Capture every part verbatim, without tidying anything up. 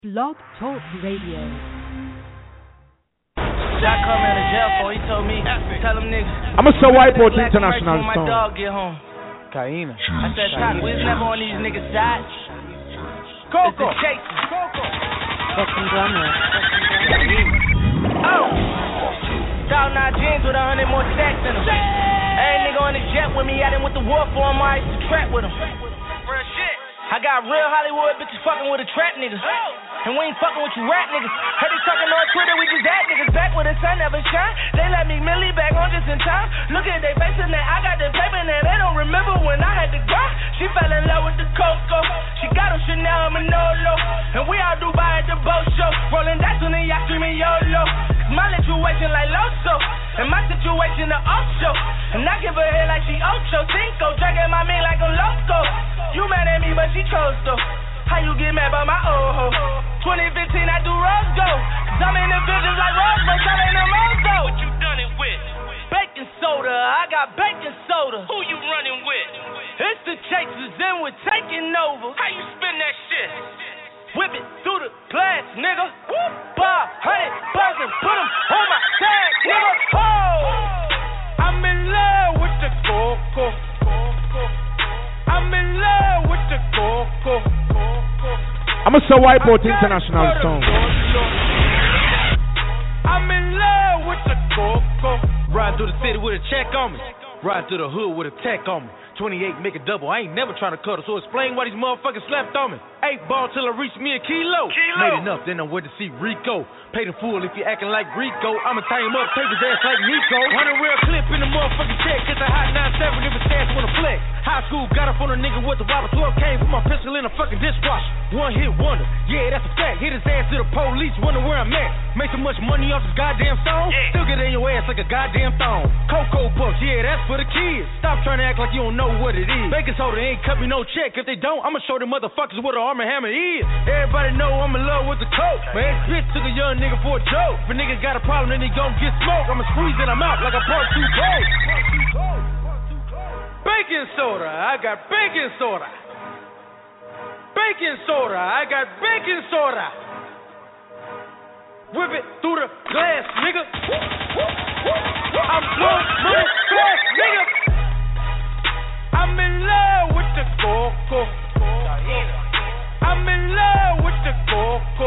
Blog Talk Radio. Shot come out of jail for, he told me, tell him niggas. I'm a so white boy international when my song. dog get home. Kaina. I said, Top, we was never on these niggas' side. It's the chasers. The conglomerate. Oh! Thousand nine jeans with a hundred more stacks in them. Every nigga on the jet with me, I done with the war for him, I used to trap with him. Real shit. I got real Hollywood bitches fucking with a trap nigga. And we ain't fucking with you rap niggas. Heard they talking on Twitter, we just at niggas back where the sun never shine. They let me Millie back on just in time. Look at they faces now, I got the paper now. They don't remember when I had to go. She fell in love with the Coco. She got on Chanel and Manolo. And we all Dubai at the boat show. Rolling dice when they y'all screaming YOLO. Cause my situation like Loso. And my situation the Ocho. And I give her head like she Ocho Cinco. Dragging my meat like a loco. You mad at me but she chose though. How you get mad by my old hoe? twenty fifteen I do rose go. Cause I'm in the business like Rose, but I'm in the Mozo. What you done it with? Baking soda, I got baking soda. Who you running with? It's the chasers and we're taking over. How you spin that shit? Whip it through the glass, nigga. Whoop, bar, hundred buzzing, put them on my tag, nigga. Oh, I'm in love with the coco. I'm in love with the coco. I'm a so white boy international song. I'm in love with the coco. Ride through the city with a check on me. Ride through the hood with a tech on me. twenty-eight make a double. I ain't never trying to cut her, so explain why these motherfuckers slept on me. Eight ball till I reach me a kilo. Kilo. Made enough, then I went to see Rico. Pay the fool if you acting like Rico. I'ma tie him up, take his ass like Nico. Hundred real clip in the motherfucking check. Get the hot nine seven if it's stance wanna flex. High school got up on a nigga with the wobble. twelve came with my pistol in a fucking dishwasher. One hit wonder, yeah that's a fact. Hit his ass to the police, wonder where I'm at. Make so much money off this goddamn song. Yeah. Still get in your ass like a goddamn thong. Cocoa Puffs, yeah that's for the kids. Stop trying to act like you don't know what it is. Baking soda ain't cut me no check. If they don't, I'ma show them motherfuckers what an Arm and Hammer is. Everybody know I'm in love with the coke. My ex-bitch took a young nigga for a joke. If a nigga got a problem, then he gon' get smoked. I'ma squeeze in him out like a part two coke. Baking soda, I got baking soda. Baking soda, I got baking soda. Whip it through the glass, nigga. I'm blowing money fast, nigga. I'm in love with the coco. I'm in love with the coco.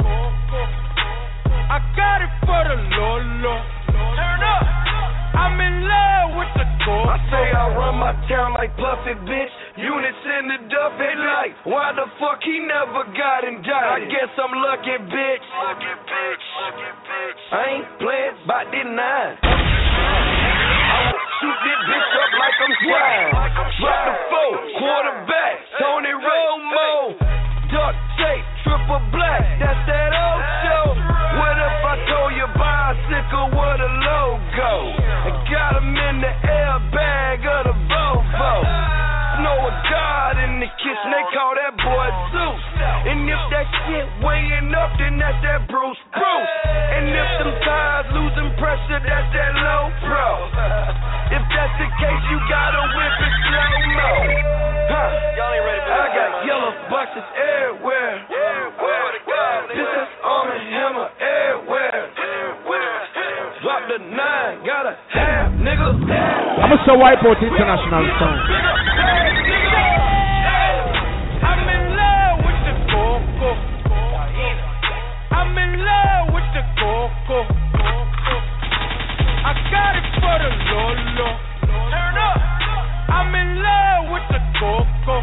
I got it for the Lolo. Turn up. I'm in love with the coco. I say I run my town like Puffy, bitch. Units in the Duffy like, why the fuck he never got indicted? I guess I'm lucky, bitch. Lucky bitch. Lucky bitch. I ain't playing by the nine. I won't shoot this bitch up like I'm slime. Drop the four, quarterback, Tony Romo. Duct tape, triple black, that's that old show. What if I told you bicycle with a logo? I got him in the airbag of the Volvo. Know a god in the kitchen, they call that boy Zeus. And if that shit weighing up, then that's that Bruce Bruce. And if them tires losing pressure, that's that low pro. If that's the case, you gotta whip it slow-mo. Huh. I got yellow boxes everywhere. This is Arm and Hammer everywhere. Drop the nine, got a half, nigga. I'm a so white boy international song. I'm in love with the coco. I'm in love with the coco. I got it for the Lolo. Turn up. I'm in love with the coco.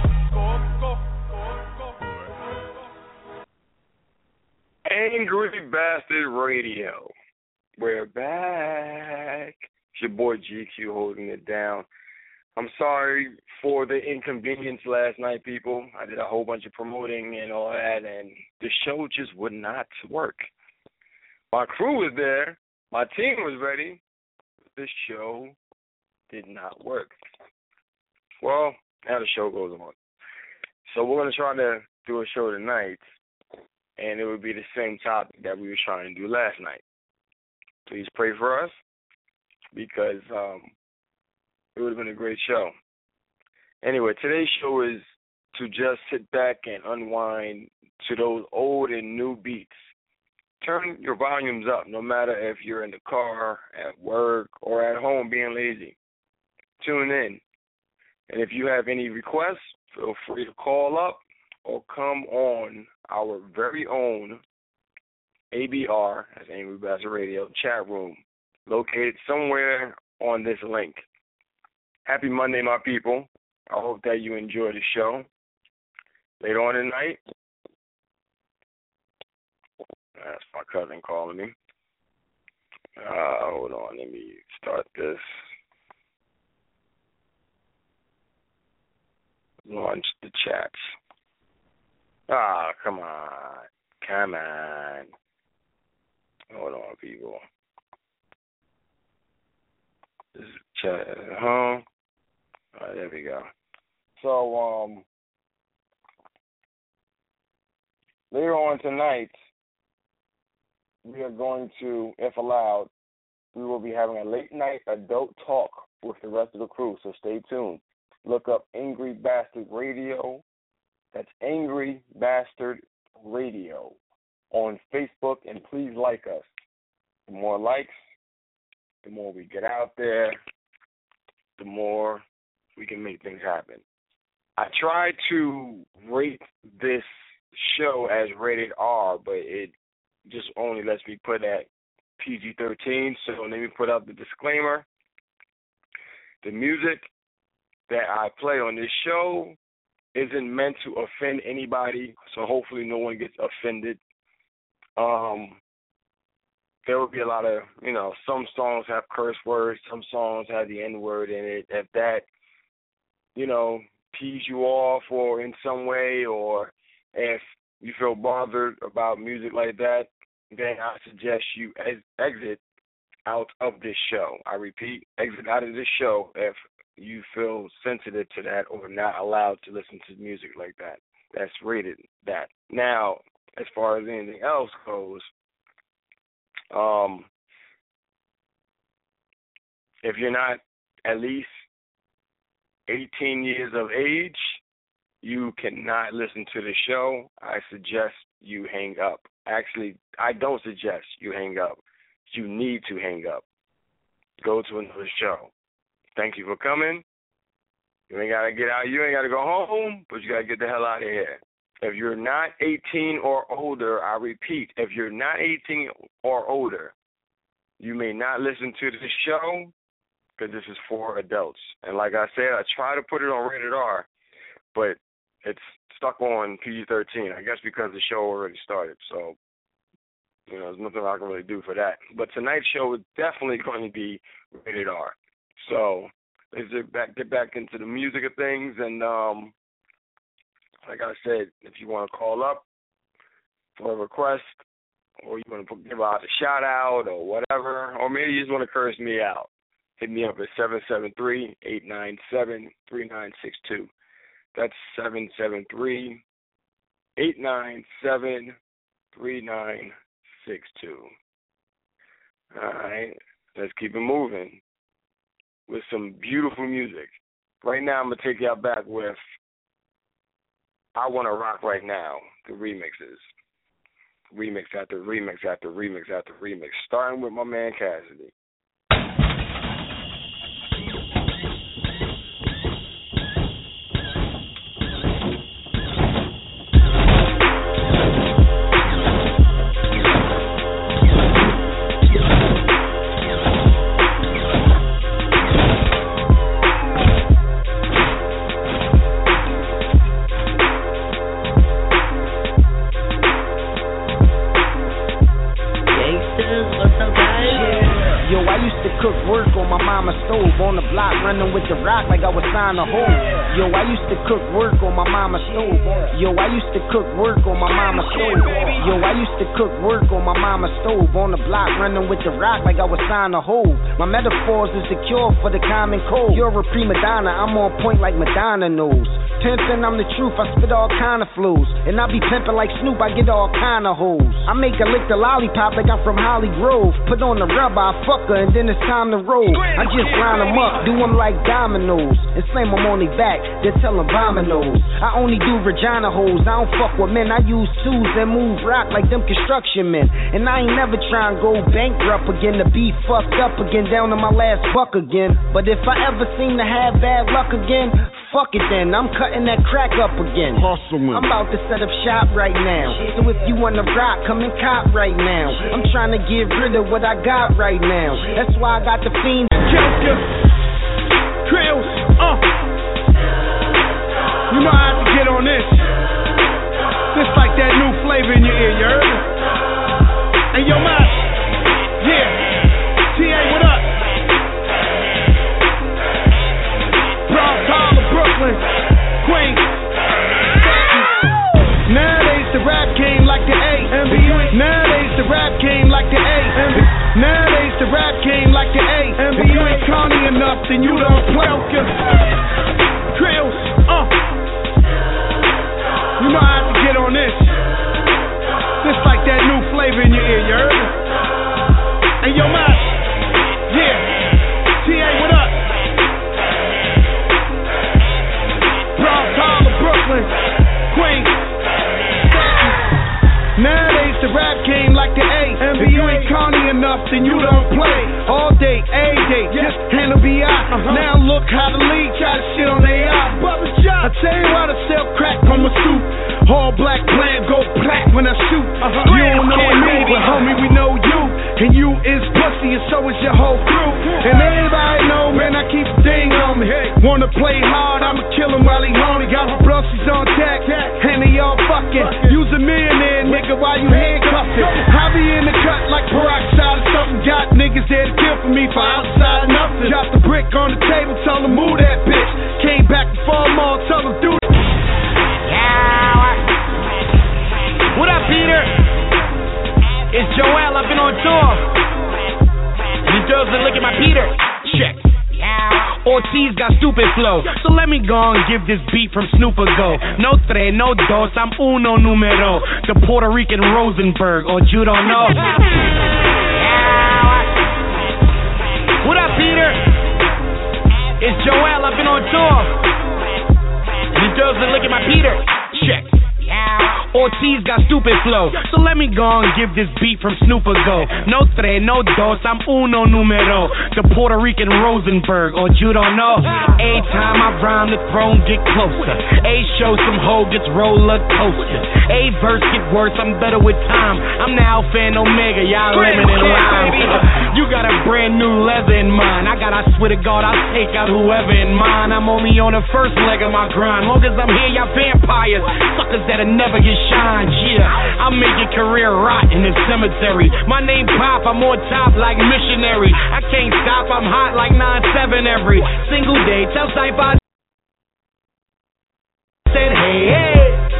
Angry Bastard Radio. We're back. It's your boy G Q holding it down. I'm sorry for the inconvenience last night, people. I did a whole bunch of promoting and all that, and the show just would not work. My crew was there. My team was ready. This show did not work. Well, now the show goes on. So we're going to try to do a show tonight, and it would be the same topic that we were trying to do last night. Please pray for us, because um, it would have been a great show. Anyway, today's show is to just sit back and unwind to those old and new beats. Turn your volumes up, no matter if you're in the car, at work, or at home being lazy. Tune in. And if you have any requests, feel free to call up or come on our very own A B R, that's Angry Bastard Radio, chat room, located somewhere on this link. Happy Monday, my people. I hope that you enjoy the show. Later on tonight, that's my cousin calling me. Uh, hold on, let me start this. Launch the chats. Ah, come on. Come on. Hold on, people. This is chat at home. All right, there we go. So, um, later on tonight, we are going to, if allowed, we will be having a late night adult talk with the rest of the crew, so stay tuned. Look up Angry Bastard Radio. That's Angry Bastard Radio on Facebook, and please like us. The more likes, the more we get out there, the more we can make things happen. I tried to rate this show as rated R, but it just only lets me put at P G thirteen, so let me put up the disclaimer. The music that I play on this show isn't meant to offend anybody, so hopefully no one gets offended. Um, there will be a lot of, you know, some songs have curse words, some songs have the N-word in it. If that, you know, pees you off or in some way, or if you feel bothered about music like that, then I suggest you ex- exit out of this show. I repeat, exit out of this show if you feel sensitive to that or not allowed to listen to music like that. That's rated that. Now, as far as anything else goes, um, if you're not at least eighteen years of age, you cannot listen to the show. I suggest you hang up. Actually, I don't suggest you hang up. You need to hang up. Go to another show. Thank you for coming. You ain't got to get out. You ain't got to go home, but you got to get the hell out of here. If you're not eighteen or older, I repeat, if you're not eighteen or older, you may not listen to this show because this is for adults. And like I said, I try to put it on rated R, but it's stuck on P G thirteen, I guess because the show already started. So, you know, there's nothing I can really do for that. But tonight's show is definitely going to be rated R. So let's get back, get back into the music of things. And um, like I said, if you want to call up for a request, or you want to give out a shout out or whatever, or maybe you just want to curse me out, hit me up at seven seven three, eight nine seven, three nine six two. That's seven seven three, eight nine seven, three nine six two. All right, let's keep it moving with some beautiful music. Right now, I'm going to take y'all back with I Want to Rock Right Now, the remixes. Remix after remix after remix after remix, starting with my man Cassidy. Cook work on my mama's stove, on the block running with the rock like I was signed a hole. Yo, I used to cook work on my mama's stove. Yo, I used to cook work on my mama's stove. Yo, I used to cook work on my mama's stove, on the block running with the rock like I was signed a hole. My metaphors is the cure for the common cold. You're a prima donna, I'm on point like Madonna knows. pimping, I'm the truth. I spit all kind of flows. And I be pimping like Snoop, I get all kind of hoes. I make her lick the lollipop like I'm from Holly Grove. Put on the rubber, I fuck her, and then it's time to roll. I just line them up, do them like dominoes, and slam them on their back, then tell them dominoes. I only do Regina hoes, I don't fuck with men. I use tools and move rock like them construction men. And I ain't never try and go bankrupt again, to be fucked up again, down to my last buck again. But if I ever seem to have bad luck again, fuck it then, I'm cutting that crack up again. Hustling. I'm about to set up shop right now. So if you wanna rock, come and cop right now. I'm trying to get rid of what I got right now. That's why I got the fiend. Joker, Krills, uh. You know I have to get on this. This like that new flavor in your ear, you heard? Hey, yo, man. Yeah. T A, what up? Bronx, Harlem, Brooklyn, Queens. Nowadays the rap game like the A. Nowadays the rap game like the A. Nowadays the rap game like the A. If you ain't corny enough, then you don't play. Krills, uh. You know I have to get on this. This like that new flavor in your ear, you heard? Hey, yo, man. Yeah. T A, what up? Bronx, Harlem, Brooklyn, Queens. Nowadays the rap game like the A. If you ain't corny enough, then you don't play. All day, every day, just handle B I. Uh-huh. Now look how the league try to shit on A I. I tell you why I sell crack on my suit. All black plan go black when I shoot. Uh-huh. You don't know me, but homie, we know you. And you is pussy, and so is your whole crew. And everybody know, man, I keep a thing on me. Wanna play hard, I'ma kill him while he horny. Got my brussies on deck, and they all fucking. Use a millionaire, nigga, while you handcuffing. I be in the cut like peroxide or something. Got niggas there to kill for me for outside nothing. Drop the brick on the table, tell them move that bitch. Came back before them all, tell them do it. What up, Peter? It's Joel, I've been on tour. New Jersey, look at my Peter. Check. Ortiz got stupid flow, so let me go and give this beat from Snoop a go. No tres, no dos, I'm uno numero. The Puerto Rican Rosenberg, or you don't know. What up, Peter? It's Joel, I've been on tour. New Jersey, look at my Peter. Check. Ortiz got stupid flow, so let me go and give this beat from Snoop a go. No tres, no dos, I'm uno numero. The Puerto Rican Rosenberg, or you don't know. A time I rhyme, the throne get closer. A show some hoe gets roller coaster. A verse get worse, I'm better with time. I'm the Alpha and Omega, y'all lemon and lime. You got a brand new leather in mine. I got, I swear to God, I'll take out whoever in mine. I'm only on the first leg of my grind. Long as I'm here, y'all vampires, suckers that'll never get shine, yeah. I'll make your career rot in the cemetery. My name Pop, I'm on top like missionary. I can't stop, I'm hot like nine seven every single day. Tell Cypher I said, hey, hey.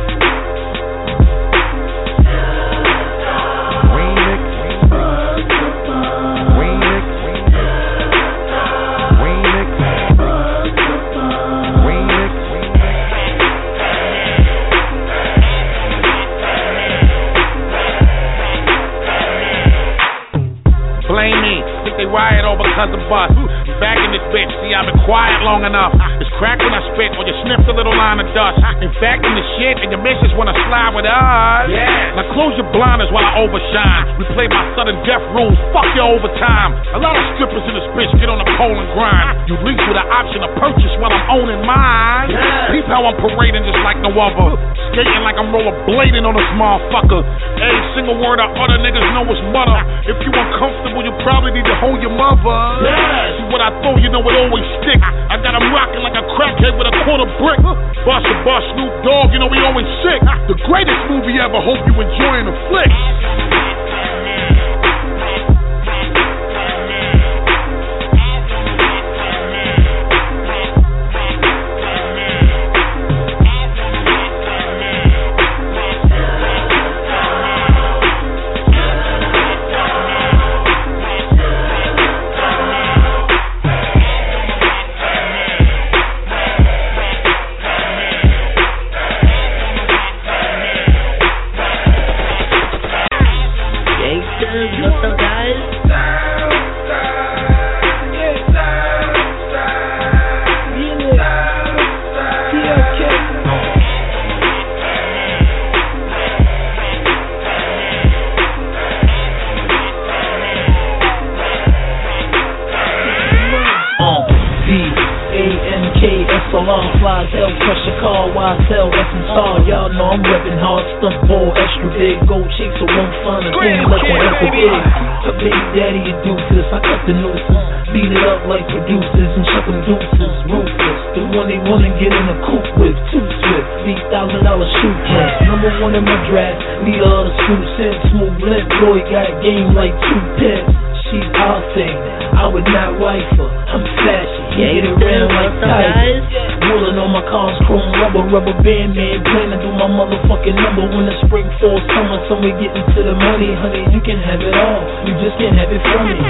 Blame me. Think they wired all because of bus. Back in this bitch, see I've been quiet long enough. It's crack when I spit, or you sniffed a little line of dust. In fact, in the shit, and your missus wanna slide with us. Yeah. Now close your blinders while I overshine. We play my sudden death rules, fuck your overtime. A lot of strippers in this bitch get on the pole and grind. You lease with an option to purchase while I'm owning mine. Yeah. Peep how I'm parading just like no other. Skating like I'm rollerblading on this motherfucker. Every single word I utter, niggas know it's butter. If you uncomfortable, you probably need to hold your mother. Yeah. See what I throw, you know it always stick. I got him rocking like a crackhead with a quarter brick. Boss to boss, Snoop Dogg, you know we always sick. The greatest movie ever, hope you enjoying the flick. What's up, guys? Salon flies, hell crush a car, Y S L, S and Star. Y'all know I'm reppin' hard, stunt ball, extra big. Gold chicks, so won't find a thing less than ever big. Her baby daddy a doofus, I cut the nooses. Beat it up like producers and chuck them deuces. Ruthless, the one they wanna get in a coupe with. Too swift, these thousand dollar shoe prints. Number one in my draft, leader of the school sense. Smooth limp, boy got game like two pets. She's our thing, I would not wife her. I'm flashy, yeah, get around like tigers. Wooling on my cars, chrome rubber, rubber band, man. Plan to do my motherfucking number when the spring, fall, summer. Somewhere getting to the money, honey. You can have it all, you just can't have it from me.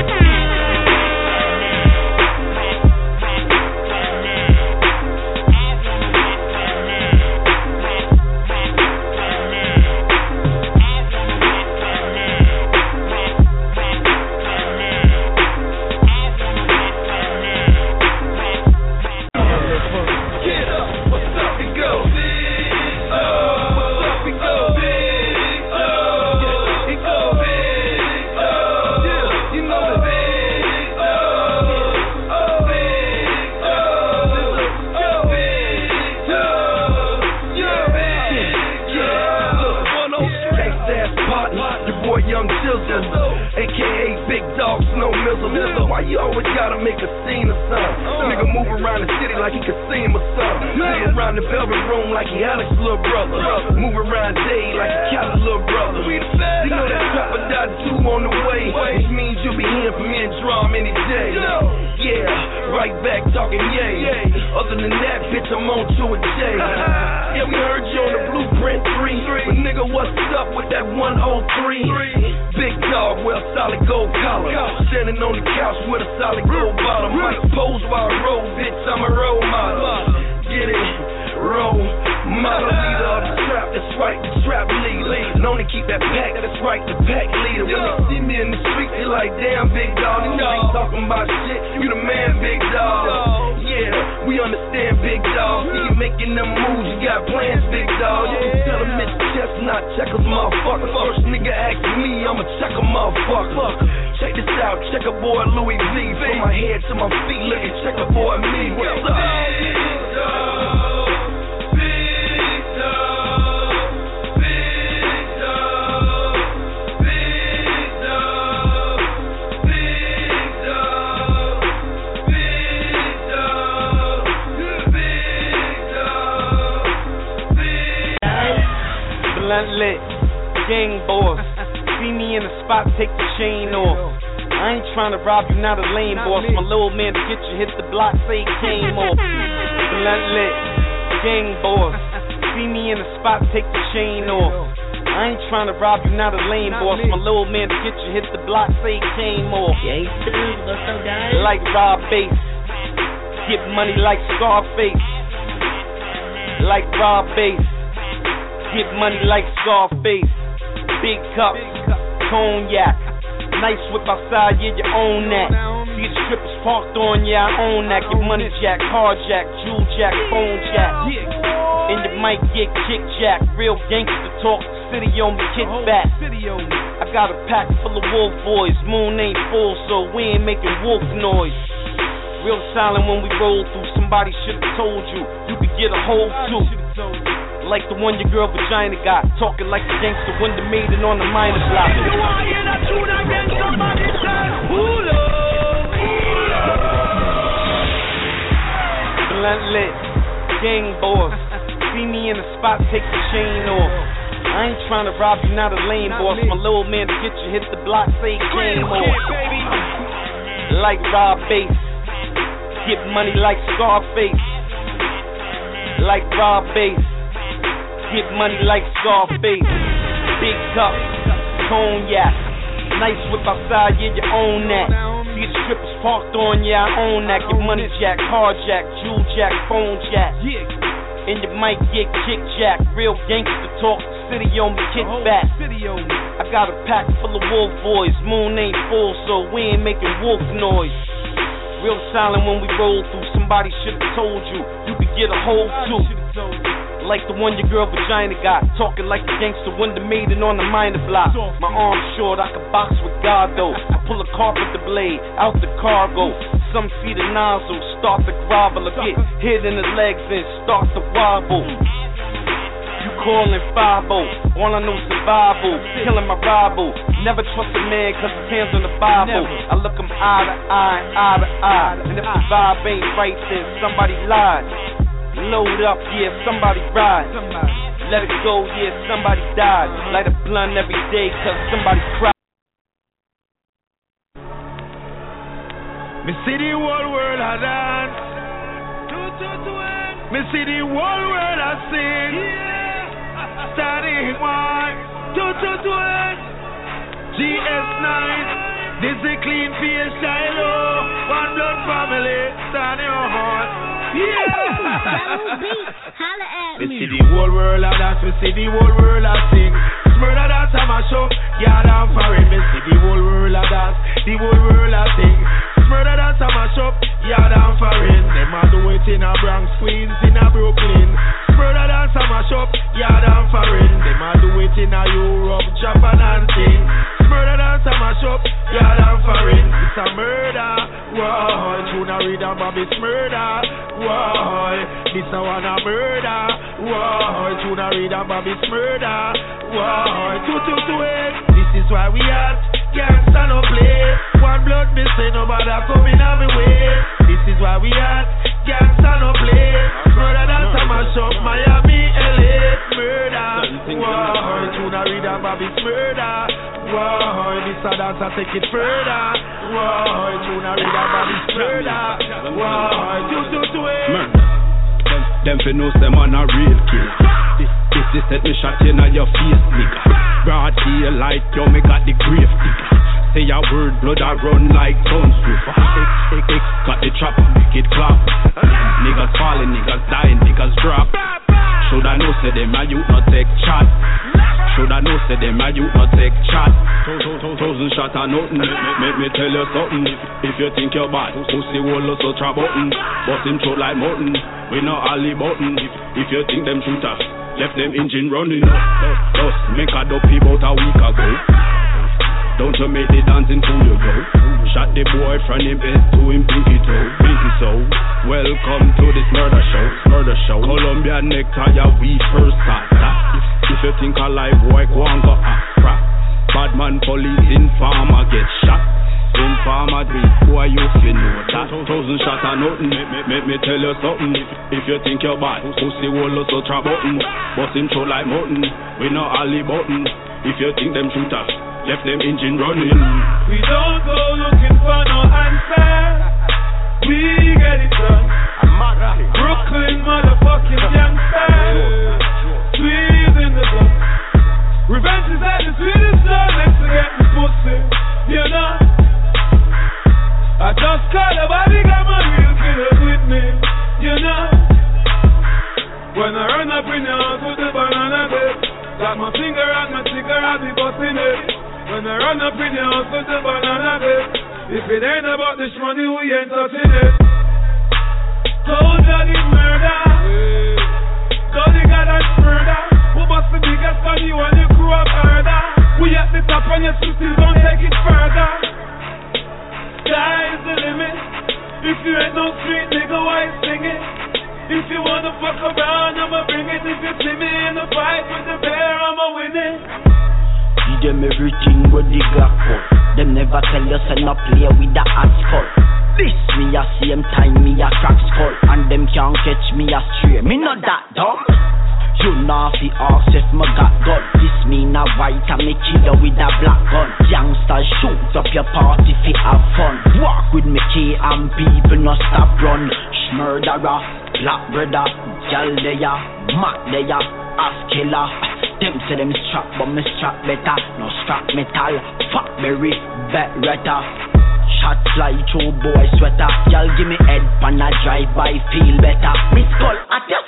Not a lame boss, my little man to get you hit the block, say he came off. Blunt lit, gang boss. See me in the spot, take the chain off. I ain't trying to rob you, not a lame boss. My little man to get you hit the block, say he came off. What's up, guys? Like Rob Bass, get money like Scarface. Like Rob Bass, get money like Scarface. Big cups, cognac. Nice whip outside, yeah, you own that. See the strippers parked on, yeah, I own that. Get money jack, car jack, jewel jack, phone jack. And you might get kick jack. Real gangster talk, city on me, kick back. I got a pack full of wolf boys. Moon ain't full, so we ain't making wolf noise. Real silent when we roll through. Somebody should've told you, you could get a hold too. Like the one your girl vagina got. Talking like the gangster when the maiden on the minor block. Blunt lit, gang boss. See me in the spot, take the chain off. I ain't trying to rob you, not a lame boss. My little man to get you hit the block, say he came off. Like Rob Bass, get money like Scarface. Like Rob Bass, get money like Scarface. Big cup, cognac. Nice whip outside, yeah, you own that. See the strippers parked on, yeah, I own that. Get money jack, car jack, jewel jack, phone jack. And you might get kick jack. Real gangster talk, city on me, kick back. I got a pack full of wolf boys. Moon ain't full, so we ain't making wolf noise. Real silent when we roll through. Somebody should've told you you could get a hold too. Like the one your girl vagina got. Talking like the gangster when the maiden on the minor block. My arm's short, I can box with God though. I pull a carpenter blade out the cargo. Some see the nozzle, start to grovel. Or get hit in the legs and start to wobble. You calling five oh, all I know survival. Killing my rival. Never trust a man cause his hands on the Bible. I look him eye to eye, eye to eye. And if the vibe ain't right then somebody lied. Load up, yeah, somebody ride. Let it go, yeah, somebody died. Light a blunt every day, cause somebody cried. Me see the whole world a dance. Me see the whole world a sing. Starting one, two, two, two, G S nine. This is clean face, Shiloh. One blood family, stand your heart. Yeah! Me see the whole world a dance, me see the whole world a sing. Murder dance a mash up, yard and foreign. Me see the whole world a dance, the whole world a sing. Murder dance a mash up, yard and foreign. Them a do it in a Bronx, Queens, in a Brooklyn. Murder dance a mash up, yard and foreign. Them a do it in a Europe, Japan and thing. Murder dance a mash up, yard and foreign. It's a murder, whoa. Tuna read and Bobby's murder, whoa. This a one a murder, whoa. Tuna read and Bobby's murder, whoa. Two, two, two, eight. This is why we at, can't stand no play. One blood missing, nobody coming on me way. This is why we at, can't stand no play. Murder dance a mash up, Miami, L A. Murder, whoa. Tuna read and Bobby's murder, whoa. This a dance a take it further, whoa. Tuna read and Bobby's murder, whoa. Two, two, two, eight. Them fi know them on a real killer. This, this is set me shot in your face, nigga. Broad daylight, yo, me got the grave digger. Say a word, blood I run like Guns River. X, X, X, got the trapper, make it clap. Niggas falling, niggas dying, niggas drop. Should I know say them a youth not take chat? Should I know say them a youth not take chat? Thousand shot or nothing. Make me tell you something. If you think you're bad, pussy will also try button. Bust him throat like mutton. We not Ali button. If you think them shooters left them engine running. Just make a dopey about a week ago. Don't you make the dancing fool you go. Shot the boy from him head to him pinky toe. Pinky so. Welcome to this murder show. Murder show. Columbia necktie, we first start that. If, if you think a live boy go and go Accra. Bad man police informer get shot. Informer do boy you fin know that. Thousand shot or nothing. Make, make me tell you something. If you think you're bad, pussy will also try button. Bust him throat like mutton. We not Ali button. If you think them shooters left them engine running. We don't go looking for no answer. We get it done. Brooklyn motherfucking gangsters. Squeeze in the gun. Revenge is at the sweetest love. Next to get the pussy. You know. I just call a body, got my real killers with me. You know. When I run up in your house with the banana bed. Got my finger on my trigger, I'll be busting it. When I run up in your house with the banana bed. If it ain't about this money, we ain't touching it. Cold blooded murder. Dirty God and murder. Who bust the biggest gun you and you grew up harder? We at the top and your sisters don't take it further. Sky is the limit. If you ain't no street nigga, why sing it? If you wanna fuck around, I'ma bring it. If you see me in the fight with the bear, I'ma win it. Give them everything with the Glock for. Them never tell you say no play with the hot skull. This me a same time me a crack skull. And them can't catch me a stray. Me not that dumb. You know fi ask if me got gun. This me na white and me kill you with a black gun. Youngsters shoot up your party fi have fun. Walk with me key and people no stop run. Murderer, black brother, gal deya, mat deya, ass killer. Them say them strap but me strap better. No strap metal, fuck berry, bet retta. Shot fly through boy sweater. Y'all give me head pan a drive by feel better. Me skull at your seat.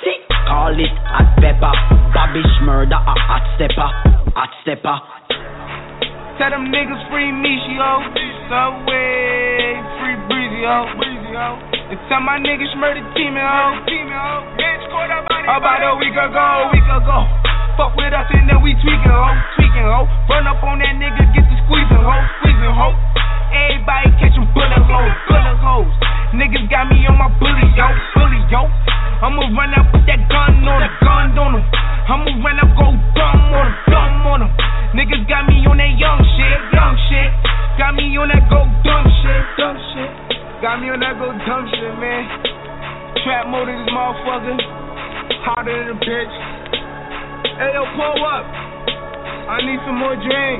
call it hot pepper. Babish murder, a hot stepper, hot stepper. Tell them niggas free Michio, Subway, free Breezy, ho. And tell my niggas murder team, ho. About a week ago, a week ago. Fuck with us and then we tweaking, ho, tweaking, ho. Run up on that nigga, get the squeezing, ho, squeezing, ho. Everybody catching bullet holes, bullet holes. Niggas got me on my bully, yo, bully, yo. I'ma run up with that gun on him, gun on him. I'ma run up, go dumb on him, dumb on him. Niggas got me on that young shit, young shit. Got me on that go dumb shit, dumb shit. Got me on that go dumb shit, man. Trap mode in this motherfucker. Hotter than a bitch. Hey, yo, pull up. I need some more drink.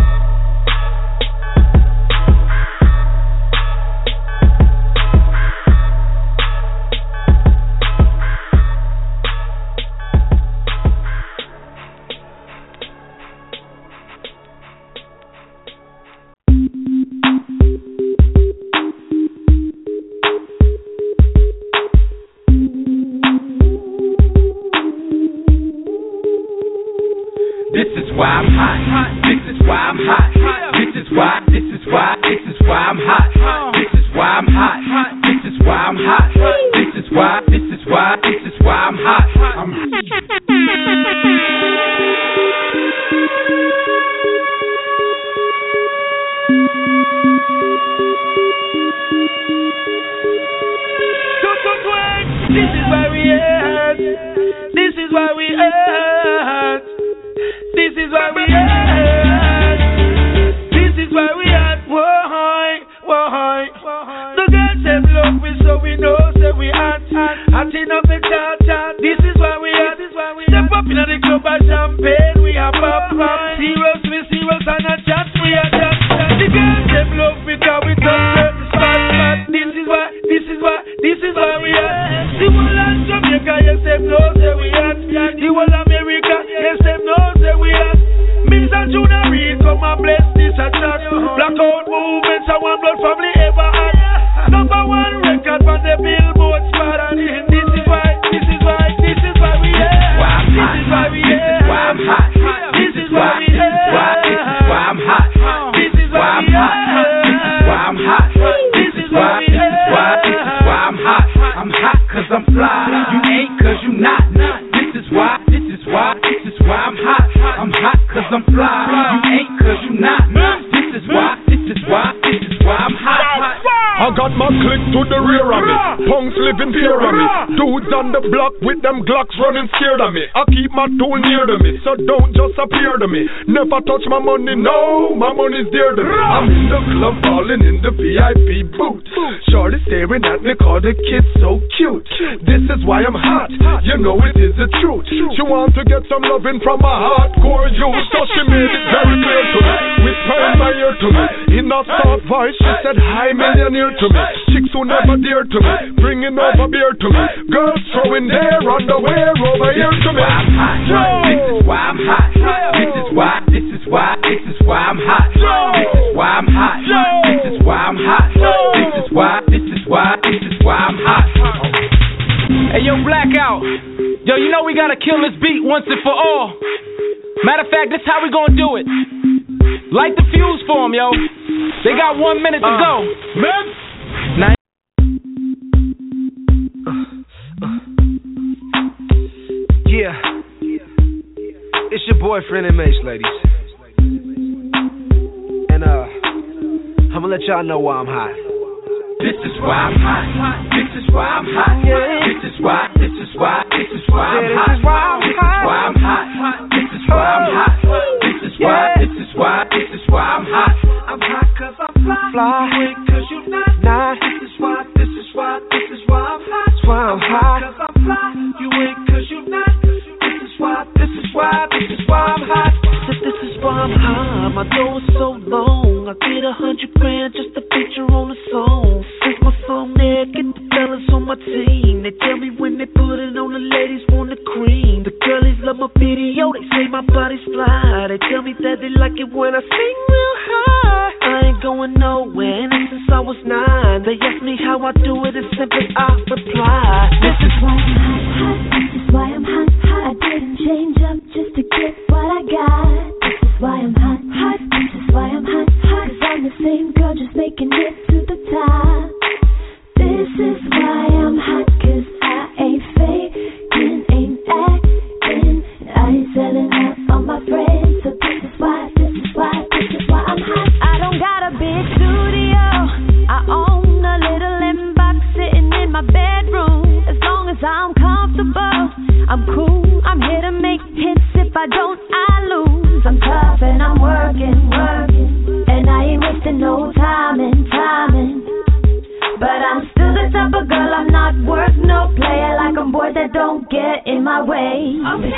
This is why I'm hot. This is why I'm hot. This is why, this is why, this is why I'm hot. This is why I'm hot. This is why I'm hot. This is why, this is why, this is why I'm hot. I'm This is why we at. This is why we at. This is why we at. This is why we at. Why? Why? The girls them love we so we know say we at. Hot enough to chat chat. This is why we at. Step up in the club and champagne we have pop. Serious we serious and a chat we a chat. The girls them love we cause we touch certain spots. This is why. This is why. This is why we at. The whole of Jamaica yes them know say we at. The whole of America yes them know say we at. Mister Junior Reid come and bless this a chat. Blackout movements and one blood family ever had. Number one record on the Billboard spot. This is why, this is why, this is why we at. This is why we at. This is why I'm hot. This is why we at. This is why I'm hot. This is why I'm hot. This is why I'm hot. This is why we This is why, this is why I'm hot. I'm hot cause I'm fly. You ain't cause you not. This is why, this is why, this is why I'm hot. I'm hot cause I'm fly. You ain't cause you not. This is why, this is why, this is why I'm hot. I got my click to the rear of me. Punks living fear of me. Dudes on the block with them Glocks running scared of me. I keep my tool near to me, so don't just appear to me. Never touch my money, no, my money's dear to me. I'm in the club falling in the V I P booth. Shorty staring at me cause the kid's so cute. This is why I'm hot, you know it is the truth. She wants to get some loving from my hardcore youth, so she made it very clear to me. Whispering my ear to me, in a soft voice she said hi millionaire to me. Chicks who never dear to me, bringing over beer to me. Girls throwing their underwear over here to me. This is why I'm hot. This is why, this is why, this is why I'm hot. This is why I'm hot. This is why I'm hot. This is why, this is why, this is why I'm hot. Hey yo, Blackout. Yo, you know we gotta kill this beat once and for all. Matter of fact, this how we gonna do it. Light the fuse for them, yo. They got one minute to uh, go. Now Yeah, it's your boyfriend and Mace, ladies. And uh, I'm gonna let y'all know why I'm hot. This is why I'm hot. This is why I'm hot. This is why. This is why. This is why I'm hot. This is why I'm hot. This is why I'm hot. This is why. This is why. This is why I'm hot. I'm hot 'cause I'm fly. Fly. You ain't 'cause you not. Nah. This is why. This is why. This is why I'm hot. That's why I'm hot 'cause I'm fly. You ain't 'cause you not. This is why. This is why. This is why I'm hot. This is why I'm high. My dough is so long. I get a hundred grand just to feature on a song. Since my song there, get the fellas on my team. They tell me when they put it on, the ladies want the cream. The girlies love my video. They say my body's fly. They tell me that they like it when I sing real high. I ain't going nowhere, and since I was nine, they ask me how I do it, and simply I reply. This is why I'm hot. This is why I'm hot, hot. I didn't change up just to get what I got. This is why I'm hot, hot. This is why I'm hot, hot. Cause I'm the same girl just making it to the top. This is why I'm hot, cause I ain't faking, ain't acting. I ain't selling out on my friends. So this is why, this is why, this is why I'm hot. I don't got a big studio. I own a little inbox sitting in my bedroom. As long as I'm comfortable, I'm cool. I'm here to make hits. If I don't, I lose. I'm tough and I'm working, working. And I ain't wasting no time and timing. But I'm still the type of girl, I'm not worth no player. Like I'm bored that don't get in my way. Okay.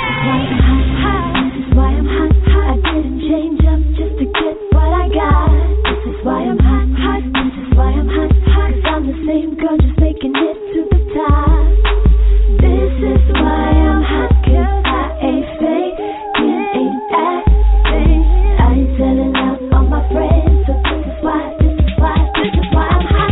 This is why I'm hot, hot. I didn't change up just to get what I got. This is why I'm hot, hot. This is why I'm hot, hot. Cause I'm the same girl just making it to the top. This is why I'm hot, cause I ain't fake, ain't acting. I ain't selling out on my friends. So this is why, this is why, this is why I'm hot.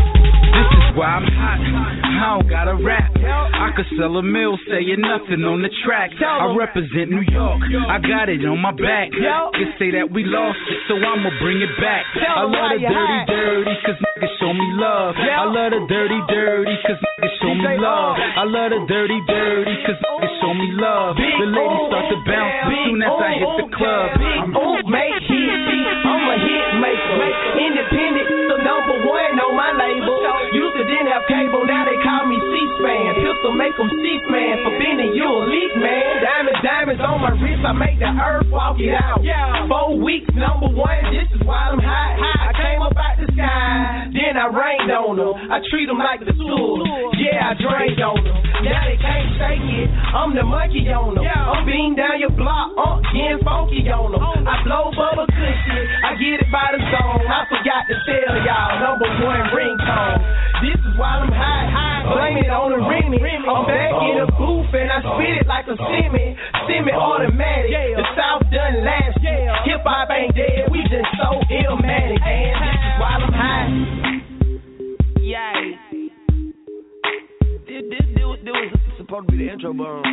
Why I'm hot, I don't gotta rap. I could sell a mill, saying nothing on the track. I represent New York, I got it on my back. Just say that we lost it, so I'ma bring it back. I love the dirty, dirty, cause niggas show me love. I love the dirty, dirty, cause niggas show me love. I love the dirty, dirty, cause niggas show me love. The ladies start to bounce as soon as I hit the club. I'm old, make hits, I'm a hit maker. Independent, the number one on my label. Used to didn't have cable, now they call me C-SPAN. Pistol make them C-SPAN. For being you elite, man. Diamonds, diamonds on my wrist, I make the earth walk it out. Four weeks, number one, this is why I'm hot. I came up out the sky, then I rained on them. I treat them like the tool, yeah, I drained on them. Now they can't shake it, I'm the monkey on them. I'm beating down your block, uh, getting funky on them. I blow bubble cushion, I get it by the zone. I forgot to tell y'all, number one ringtone. This is why I'm hot, blame it on the Remy. I'm back in the booth and I spit it like a semi, semi-automatic. The South done last, hip-hop ain't dead, we just so illmatic. And this is why I'm hot. Yay. This, this, this, this was supposed to be the intro, but um,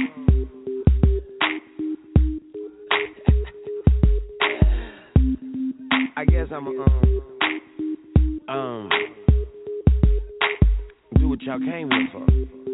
I guess I'm a, um, um, do what y'all came here for.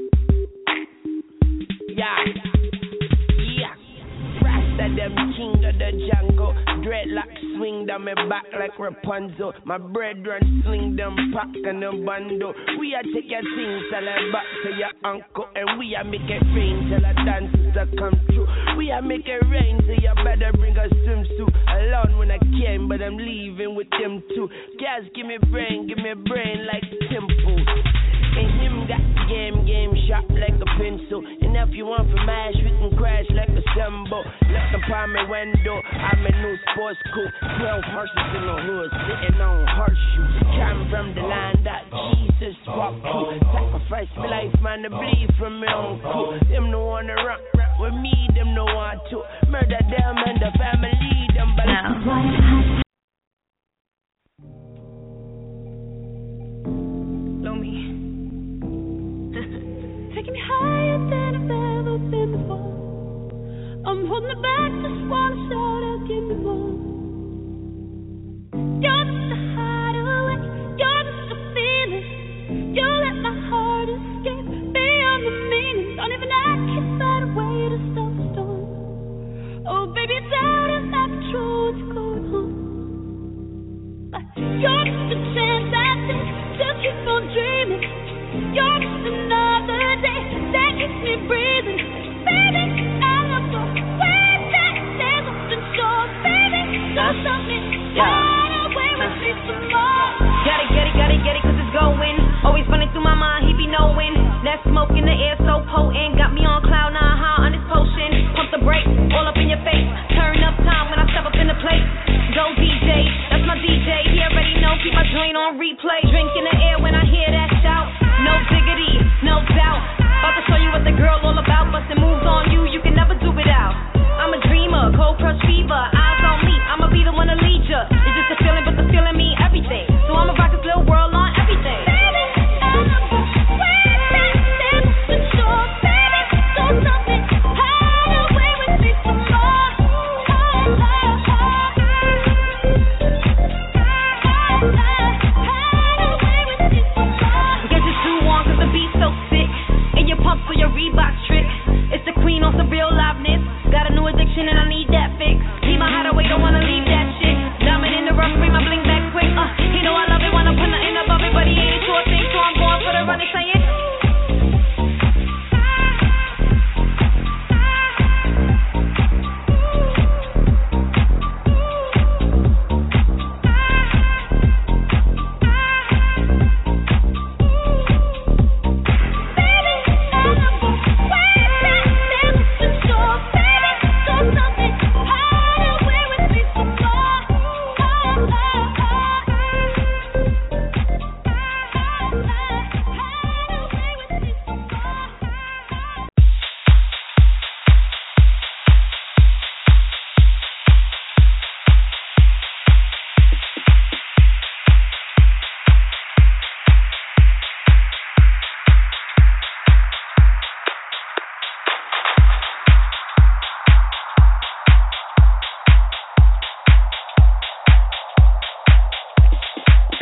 Yeah, yeah. Rasta them king of the jungle. Dreadlocks swing down my back like Rapunzel. My brethren sling them pack and a bundle. We are take your things, tell it back to your uncle. And we are make it rain till the dances to come true. We are make it rain so you better bring a swimsuit. Alone when I came, but I'm leaving with them too. Guys, give me brain, give me brain like Temple. And him got the game, game sharp like a pencil. And if you want to mash, we can crash like a cymbal. Look upon my window, I'm a new sports coupe. Twelve horses in the hood, sitting on horseshoes. Come from the land that Jesus walked through. Sacrifice my life, man, to bleed from my own crew. Them no wanna rock, rock with me, them no want to. Murder them and the family, them but now. Know me. Taking me higher than I've ever been before. I'm holding it back, just wanna shout out, give me more. You're just a hideaway, you're just a feeling. You let my heart escape beyond the meaning. Don't even ask, you find a way to stop the storm. Oh baby, doubt if that's true, what's going on? But you're just a chance I take to keep on dreaming. You're just another day that keeps me breathing. Baby, I love the way that there's nothing short. Baby, don't stop me. Run away with me some more. Got it, get it, got it, get it, cause it's going. Always running through my mind, he be knowing. That smoke in the air so potent. Got me on cloud nine, high on this potion. Pump the brakes, all up in your face. Turn up time when I step up in the place. Go D J, that's my D J. He already know, keep my joint on replay. Drink in the air when I hear that shout. No diggity, no doubt. About to show you what the girl all about. Bustin' moves on you, you can never do it out. I'm a dreamer, cold crush fever. Eyes on me, I'ma be the one to lead ya. It's just a feeling, but the feeling mean everything. So I'ma rock this little world on everything. Baby, I love the way that there's nothing short. Baby, don't stop me.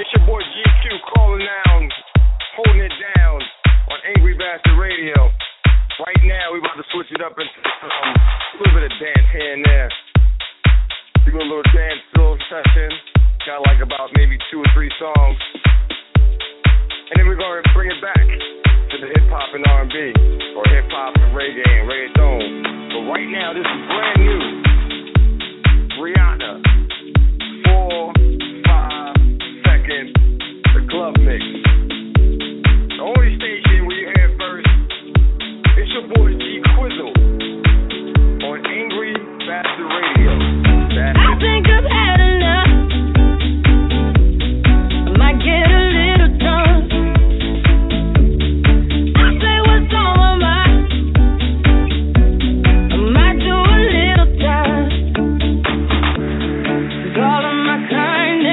It's your boy G Q calling down, holding it down on Angry Bastard Radio. Right now, we about to switch it up into um, a little bit of dance here and there. Do a little dance little session. Got like about maybe two or three songs. And then we're going to bring it back to the hip-hop and R and B, or hip-hop and reggae and reggaeton. But right now, this is brand new. Rihanna, four, five seconds, the club mix. The only station where you hear it first, it's your boy G Quizzle on Angry Bastard Radio. That's I think I've had enough. I might get a little drunk. I say what's on my mind. I might do a little time. 'Cause all of my kindness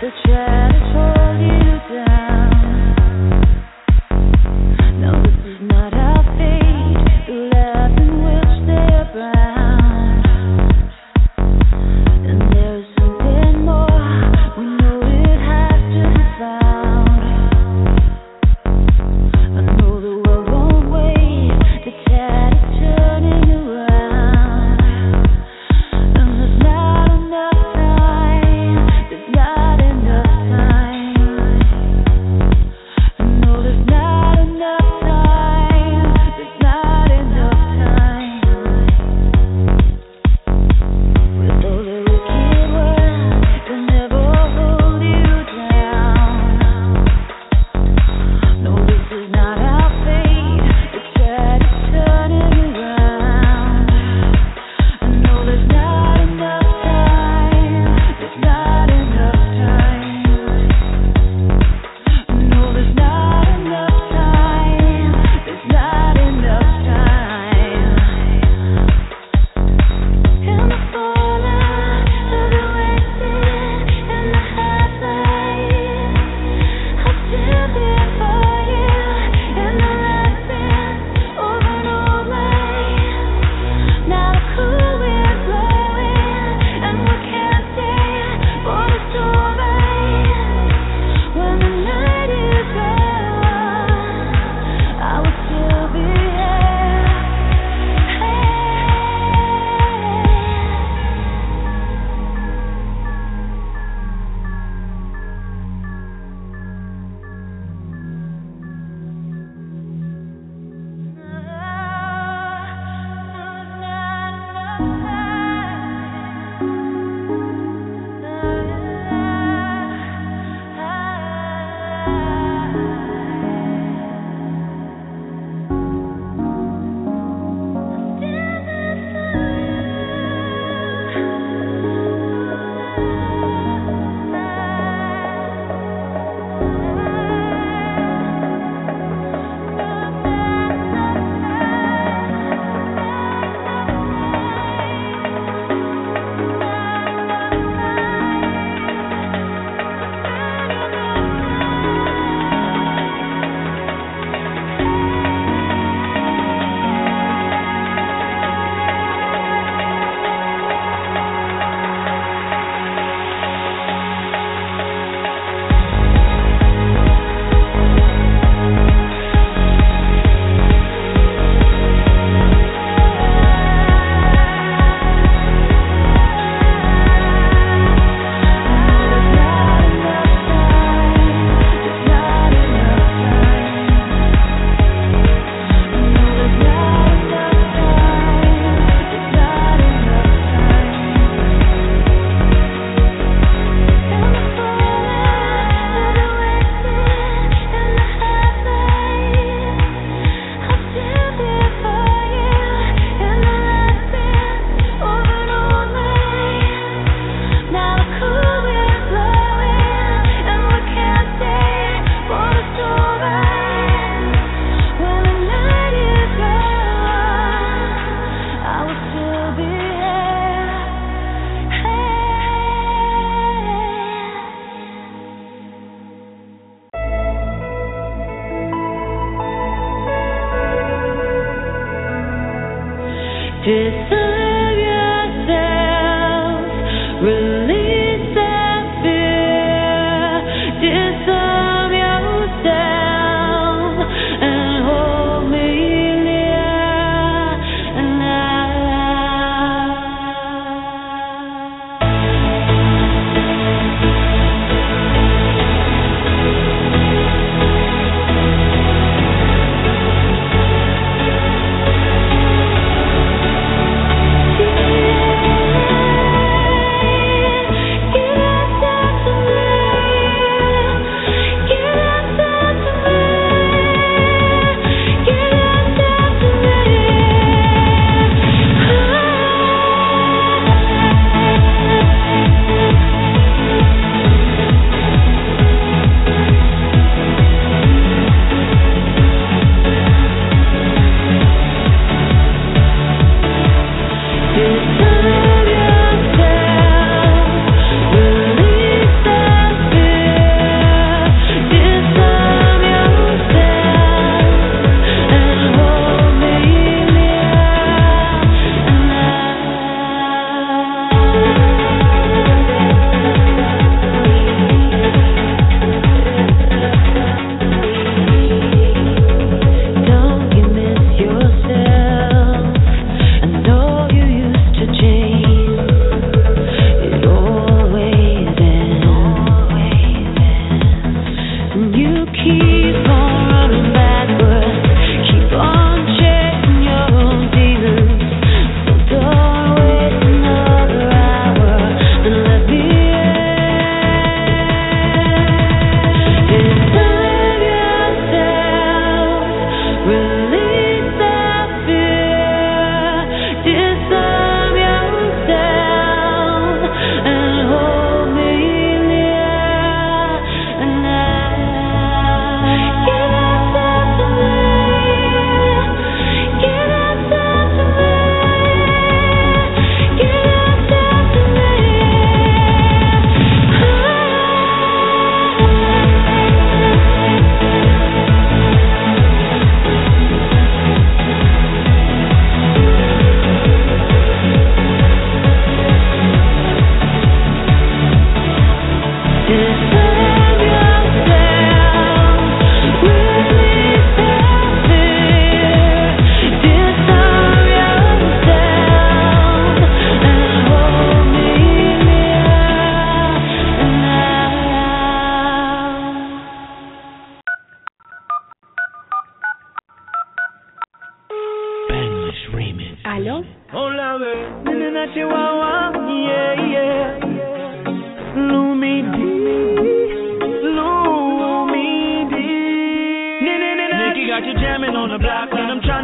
Disarm yourself, release that fear. Disarm yourself and hold me near. And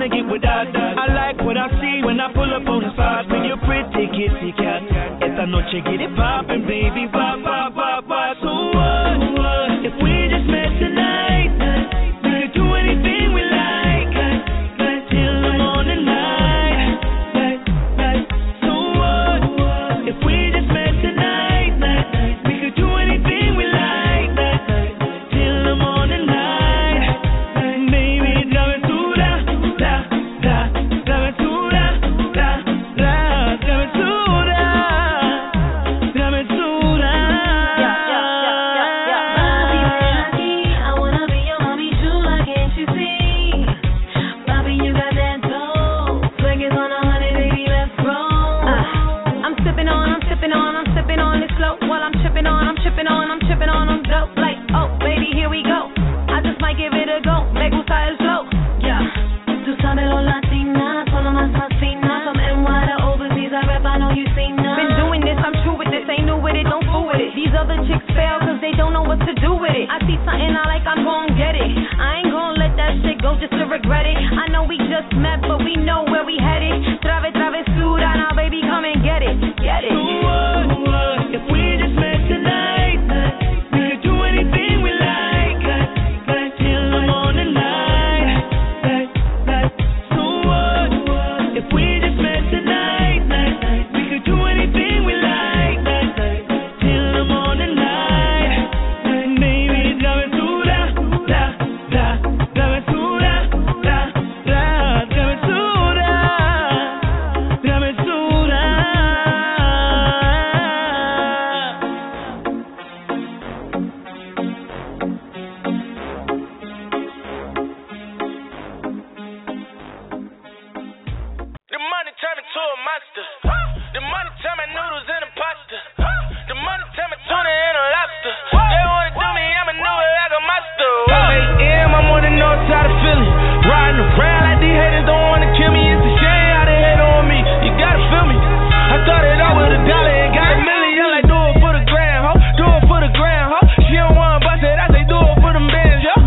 wanna get without that. I like what I see when I pull up on the spot. When you're pretty kitty cat. Esta noche get it poppin', baby, pop, pop, pop, pop. So what, what? If we just met tonight, we could do anything we like, like, like till the morning light, like, like. So what, what? If we just met tonight, like, we could do anything we like, like, like till the morning light, like, baby, dame tu da, da, da, dame tu da, da, da, dame tu da, dame tu da. Yeah, yeah, yeah, yeah, yeah. Papi, ven aquí, I wanna be your mommy chula, can't you see? Papi, you got that dough, swag is on a hundred, baby, let's roll. Uh, I'm sipping on, I'm sipping on, I'm sipping on this flow while I'm tripping on, I'm tripping on, I'm tripping on, I'm dope. Like, oh, baby, here we go. I just might give it a go. Me gusta el flow. Yeah. Tú sabes los latinas, son las más finas. From N Y to overseas, I rap, I know you seen none. Been doing this, I'm true with this. Ain't new with it, don't fool with it. These other chicks fail cause they don't know what to do with it. I see something I like, I'm gon' get it. I ain't gon' let that shit go just to regret it. I know we just met, but we know where we headed. Trave, travesura, now baby, come and get it. Get it. So what, what? If we just met tonight, we could do anything we like, like, like till the morning light, like, like. So what, what? If we just met tonight, like, we could do anything we like, like, like till the morning light, like, baby, dame tu da, da, da, dame tu da, da, da, dame tu da, dame tu da. The money turned me to a monster. The money turned me noodles in a pasta. The money turned me tuna and a lobster. They wanna do me, I'ma know it like a monster. eight a.m. I'm on the north side of Philly. Riding around like these haters don't wanna kill me. It's a shame how they hate on me. You gotta feel me. I started out with a dollar and got a million. Like do it for the grand, ho. Do it for the grand, ho. She don't wanna bust it. I say do it for them bands, yo.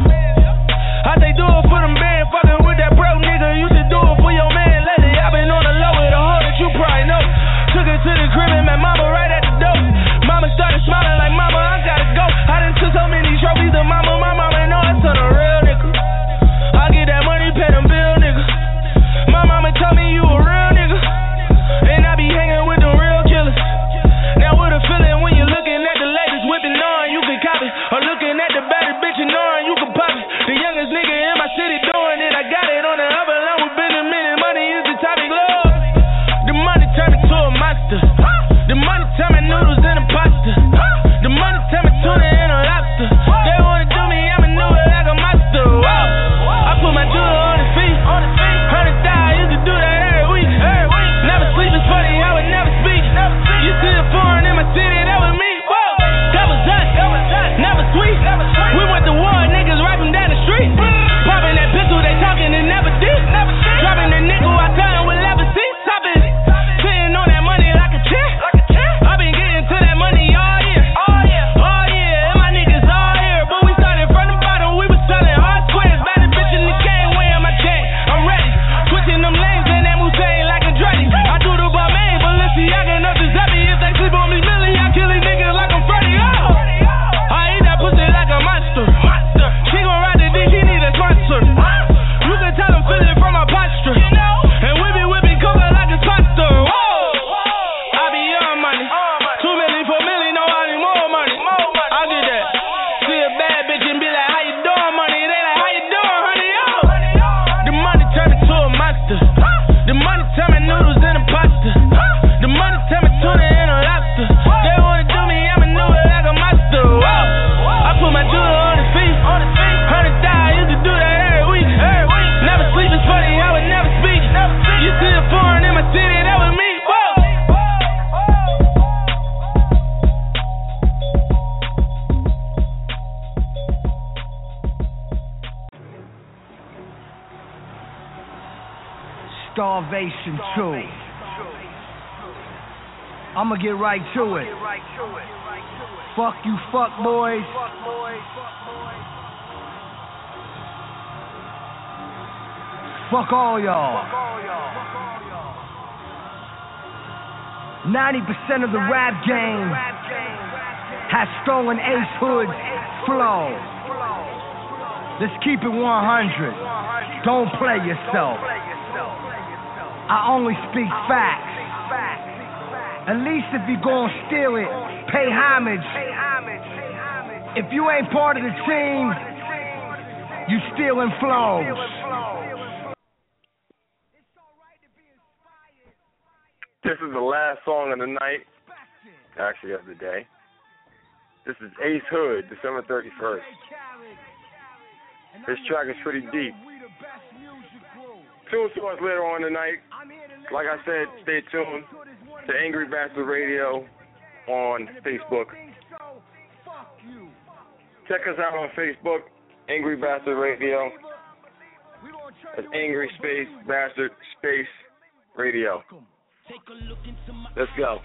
I say do it for them bands. Fucking with that broke nigga. You should do it for your man lately. I been on the low with a hoe that you probably know. Took it to the crib and met mama right at the door. Mama started smiling like mama, I gotta go. I done took so many trophies to mama, my mama know it's on a real nigga. I get that money, pay them bill, nigga. My mama told me you a real nigga, and I be hanging with them real killers. Now what a feeling when you're looking at the latest whipping knowing you can copy, or looking at the baddest bitch and knowing you can pop it. The youngest nigga in my city doing it, I got it on the upper line with Benjamin, and money is the topic, love. The money turned me to a monster. The money turned me noodles in a pasta. The money turned me tuna and a lobster. They wanna do me, I'ma know it like a monster. Whoa. I put my jewelry on his feet. Hundred thousand, used to do that every week. Never sleep, it's funny, I would never speak. You see the foreign in my city, that was me. Whoa. That was us, never sweet. We went to war, niggas right from down the street. Popping that pistol, they talking and never did. Dropping the nickel, I tell them with level seats. I've been sitting on that money like a chair. I've been getting to that money all year. All year, and my niggas all here. But we started from the bottom, we was selling hard squares. Baddest bitch in the game, weighing my chain. I'm ready. Switching them lanes and that Mustang like a Andretti. I do the bar man, but let's see, I got nothing happy. If they sleep on me, Millie, I kill these niggas like I'm Freddy. Oh! I eat that pussy like a monster. She gon' ride the D, she need a sponsor. You can tell I'm feeling from my posture. And we be whipping coca like it's pasta. Whoa! I be young money. Two million, four million, no, I need more money. I get that. See a bad bitch and be like, how you doing, money? They like, how you doing, honey? Oh! The money turn me to a monster. The money turn me noodles in a pasta. The money turn me tuna and a lobster. They wanna do me, I'ma know it like a monster. Whoa! I put my jewelry on his feet. Hundred thousand, used to do that every week. Never sleep, it's funny, I would never speak. You see the foreign in my city, that was me. Whoa! Starvation two. I'ma get right to it. Fuck you, fuck boys. Fuck all y'all. ninety percent of the rap game has stolen Ace Hood's flow. Let's keep it one hundred. Don't play yourself. I only speak facts. At least if you gon' steal it, pay homage. If you ain't part of the team, you stealing flows. This is the last song of the night, actually of the day. This is Ace Hood, December thirty-first. This track is pretty deep. Tune to us later on tonight. Like I said, stay tuned to Angry Bastard Radio on Facebook. Check us out on Facebook, Angry Bastard Radio. It's Angry Space Bastard Space Radio. Let's go.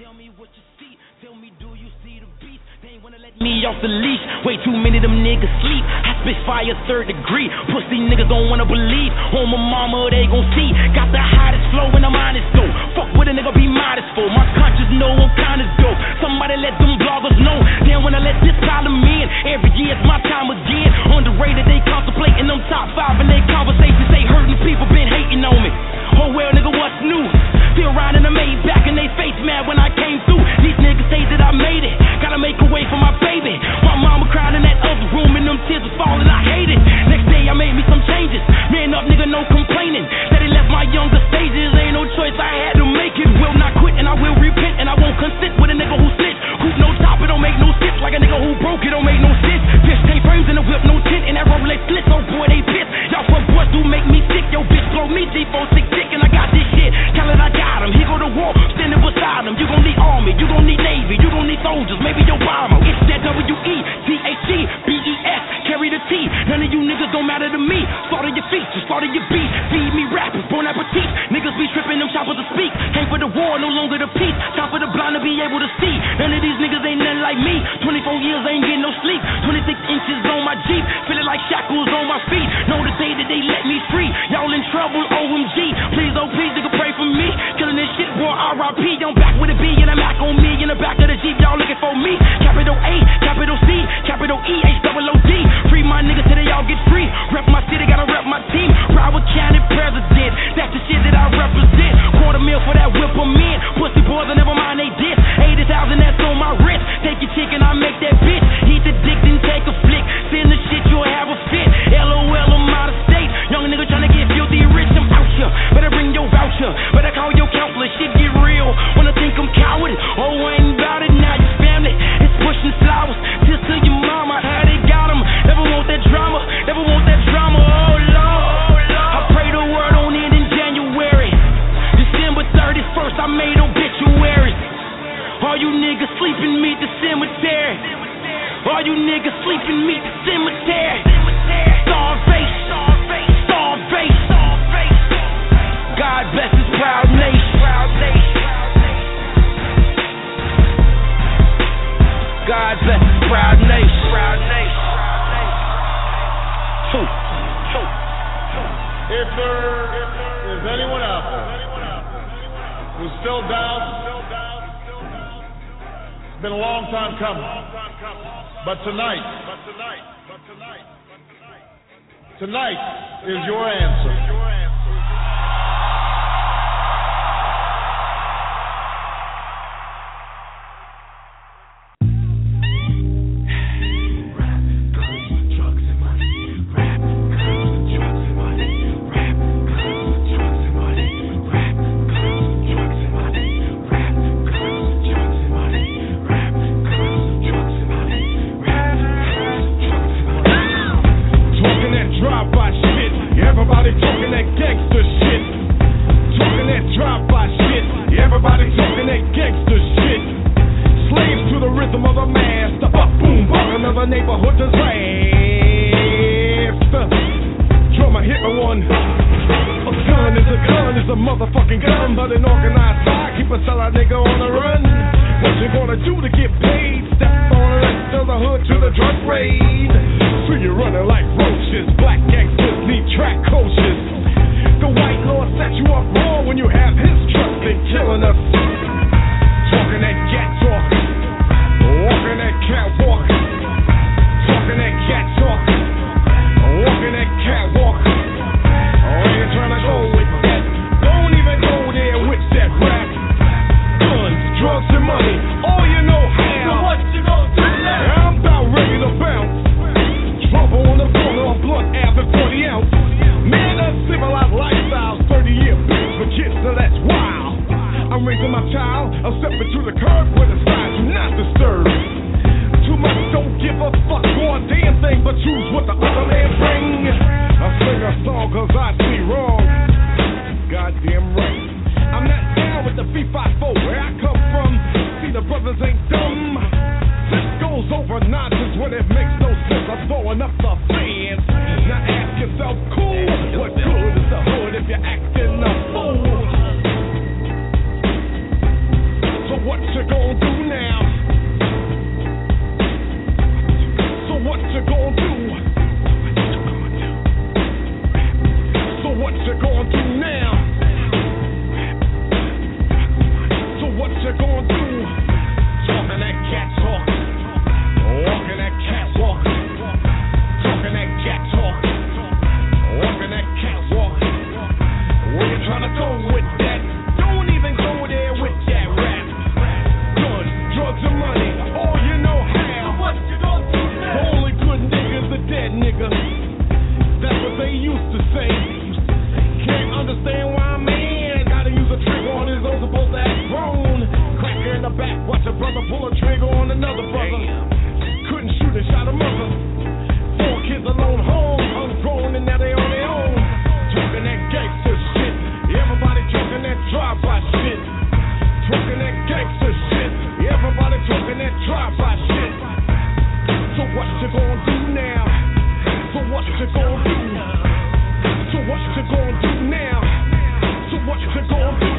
Me off the leash, way too many of them niggas sleep. I spit fire third degree. Pussy niggas don't wanna believe. On my mama, they gon' see. Got the hottest flow when I'm honest though. Fuck with a nigga, be modest for. My conscience know I'm kinda dope. Somebody let them bloggers know. Then when I let this column in, every year it's my time again. Underrated, they contemplating them top five in their conversations. They hurting people, been hating on me. Oh well, nigga, what's new? Still riding a Maybach in they face mad when I came through. These niggas say that I made it. Gotta make a way for my baby. My mama crying in that other room and them tears was falling. I hate it. Next day I made me some changes. Man up, nigga, no complaining. That he left my younger stages. Ain't no choice, I had to make it. Will not quit and I will repent. And I won't consent with a nigga who snitch. Who's no top, it don't make no sense. Like a nigga who broke, it don't make no sense. Bitch, take frames in the whip, no tint. And that Rolex slits, oh boy, they pissed. Y'all fuck boys do make me sick. Yo, bitch, blow me G four six dick. And I got this shit. Tell it I got him. He go to war, standing beside him. You gon' need army, you gon' need navy, you gon' need soldiers, maybe Obama. It's that W E T H E B E S, carry the T. None of you niggas don't matter to me. Slaughter your features, slaughter your beat. Feed me rappers, bon appetit. Niggas be tripping them choppers to speak. Came for the war, no longer the peace. Time for the blind to be able to see. None of these niggas ain't nothing like me. twenty-four years, I ain't getting no sleep. twenty-six inches on my Jeep, feeling like shackles on my feet. Know the day that they let me free. Y'all in trouble, O M G. Please, oh please, nigga, pray for me. Killing this shit, boy, R I P. I'm back with a B and a Mac on me. In the back of the Jeep, y'all looking for me. Capital A, capital C, capital E, H double O D. Free my niggas till they all get free. Rep my city, gotta rep my team. Ride with County President, that's the shit that I represent. Quarter mil for that whip I'm in. Pussy boys, I never mind they diss. eighty thousand, that's on my wrist. Take your chick and I make that bitch. Eat the dick, then take a flick. Send the shit, you'll have a fit. L O L, I'm out of state. Young nigga tryna get filthy rich, I'm out here. Better bring your voucher, better call your counselor. Shit get real, wanna think I'm coward. Oh, I ain't about it now, your family. It's pushing flowers, just to your mama. How they got them, never want that drama, never want that drama. Oh, Lord, I pray the word on it in January. December thirty-first, I made obituaries. All you niggas sleeping, meet the cemetery. All you niggas sleeping, meet the cemetery. Starface, Starface, Starface. God bless his proud nation. God bless his proud nation. Proud nation. If there is anyone out there who's still down, it's been a long time coming. But tonight, tonight is your answer. Everybody talking that game. Oh, you know how. So what you gonna do now? I'm about ready to bounce. Trouble on the corner of Blunt Ave and forty ounce. Man, uncivilized lifestyles, thirty year bitch for kids, so that's wild. I'm raising my child, I'm stepping to the curb where the signs do not disturb. Too much, don't give a fuck for a damn thing, but choose what the other man bring. I sing a song cause I see wrong. Goddamn right. I'm not down with the three five four where I come from. See, the brothers ain't dumb. This goes over nonsense when it makes no sense. I'm throwing up the fans. Now ask yourself, cool, what good is the hood if you're acting a fool? So what you gonna do now? So what you gonna do? So what you gonna do now? So what you gonna do? Talking that cat talk, walking that catwalk, talking that cat talk, walking that catwalk. Where you trying to go with that? Don't even go there with that rap. Guns, drugs, and money, all you know how. What you gonna do now? The only good nigga's a dead nigga. That's what they used to say. Can't understand why a man gotta use a trigger on his own, supposed to act grown. Cracker in the back, watch a brother pull a trigger on another brother. Couldn't shoot and shot a mother. Four kids alone home, ungrown, and now they on their own. Talking that gangster shit. Everybody talking that drive-by shit. Talking that gangster shit. Everybody talking that drive-by shit. So what you gonna do now? So what you gonna do? So what you gonna do now? So what you gonna do?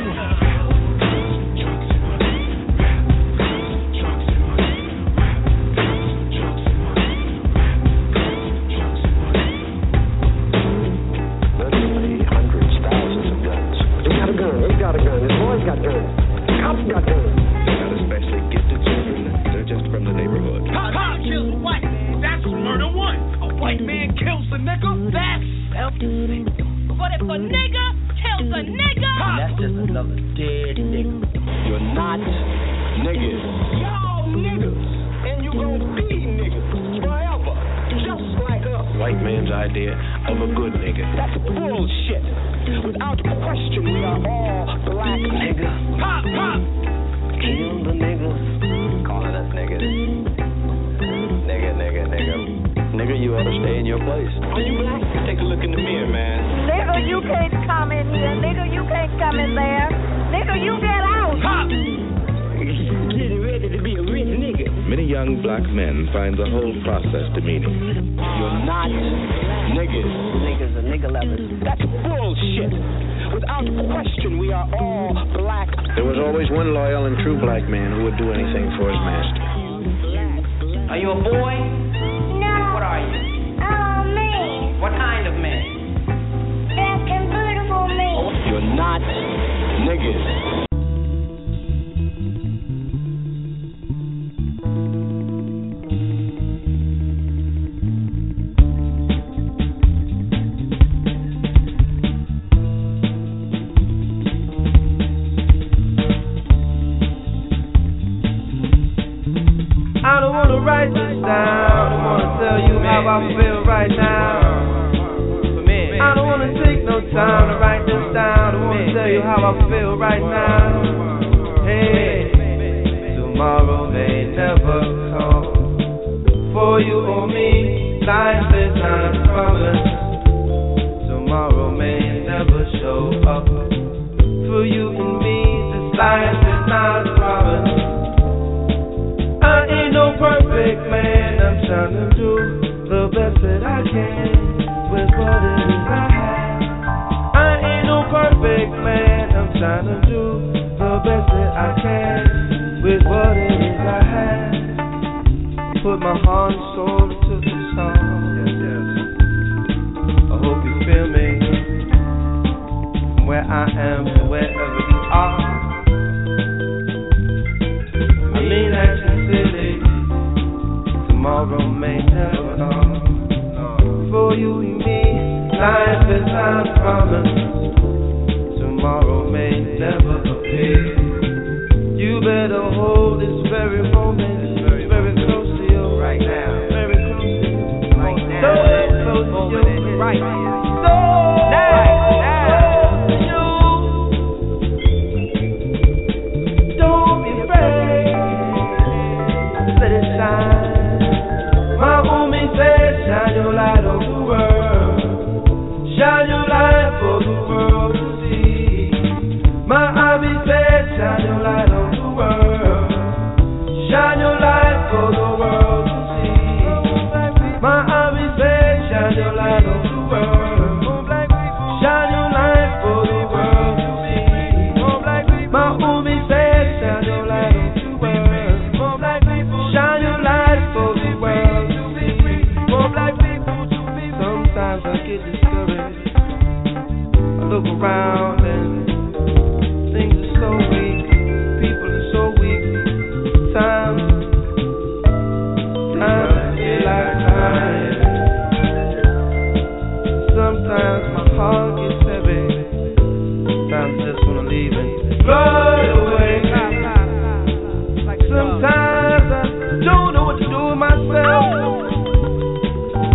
Tomorrow may never appear. You better hold this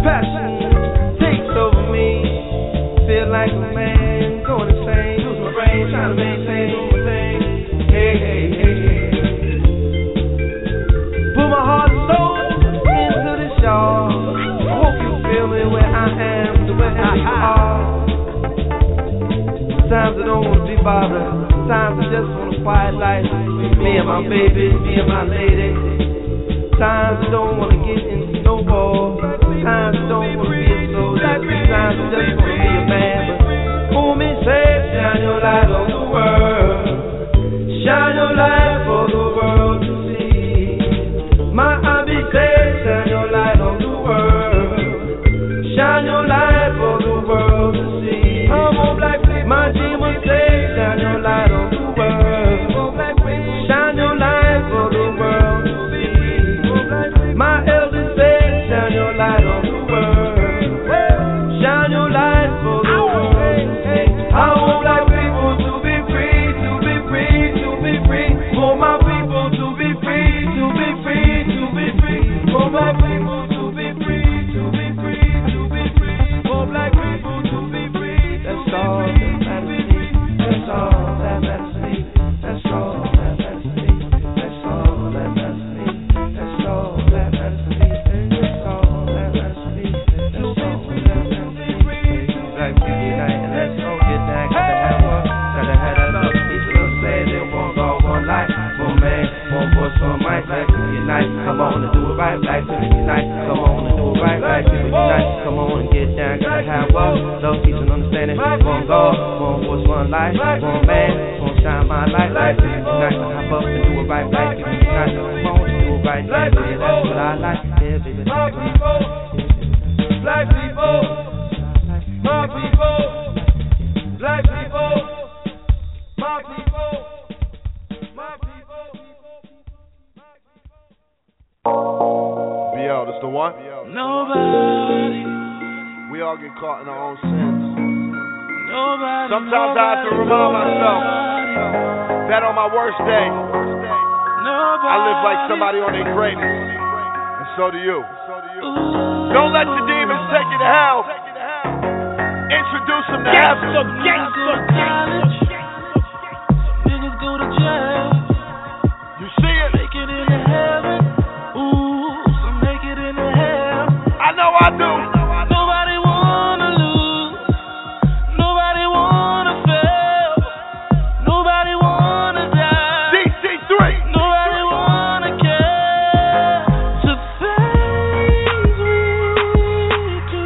passion takes over me. Feel like a man going insane, lose my brain, trying to maintain all my things. Hey, hey, hey, hey. Put my heart and soul into this, y'all. I hope you feel me where I am, the way I are. Sometimes I don't want to be bothered. Sometimes I just want a quiet life. Me and my baby, me and my lady. Times I don't want to get into no ball. Times I don't want to be a soldier. Times I just want to be a man. But for me, say, shine your light on the world. Shine your light for the world to see. My hobby says, shine your light on the world. Shine your light for the world to see. I'm on black people. My demons say, shine your light on the world. Shine your light for the world to see. My elders say, shine your light on the world. Shine your light for the world. I want black people to be free, to be free, to be free. For my people to be free, to be free, to be free. For black people to be free, to be free, to be free. For black people to be free. That's all that matters to me. That's all that matters to me. That's all that matters to me. That's all that matters to me. That's all that matters to me. That's all that matters to me. That's all that matters to me. Black people unite and let's go get that. Gotta have one. Gotta have that love. Each of them say they want God, one life. One man, one voice, one mic. Black people unite. Come on and do it right. Black people unite. Come on and do it right. Black people unite. Come on and get down. Gotta have one. Love, peace, and understanding. One God, one voice, one life. One man, one shine my light. Black people unite. Hop up and do it right. Black people unite. Come on and do it right. Yeah, baby, that's what I like. Yeah, baby, that's what I like. Black people, my people, black people, my people, my people. B L, this the one? Nobody. We all get caught in our own sins. Nobody. Sometimes I have to remind myself that on my worst day, I live like somebody on their greatest. And so do you. Don't let your demons take you to hell. Introduce them to heaven. Niggas go to jail. You see it? Make it into heaven. Ooh, some make it into hell. I know I do. Nobody wanna lose. Nobody wanna fail. Nobody wanna die. D C three. Nobody wanna care. To things we do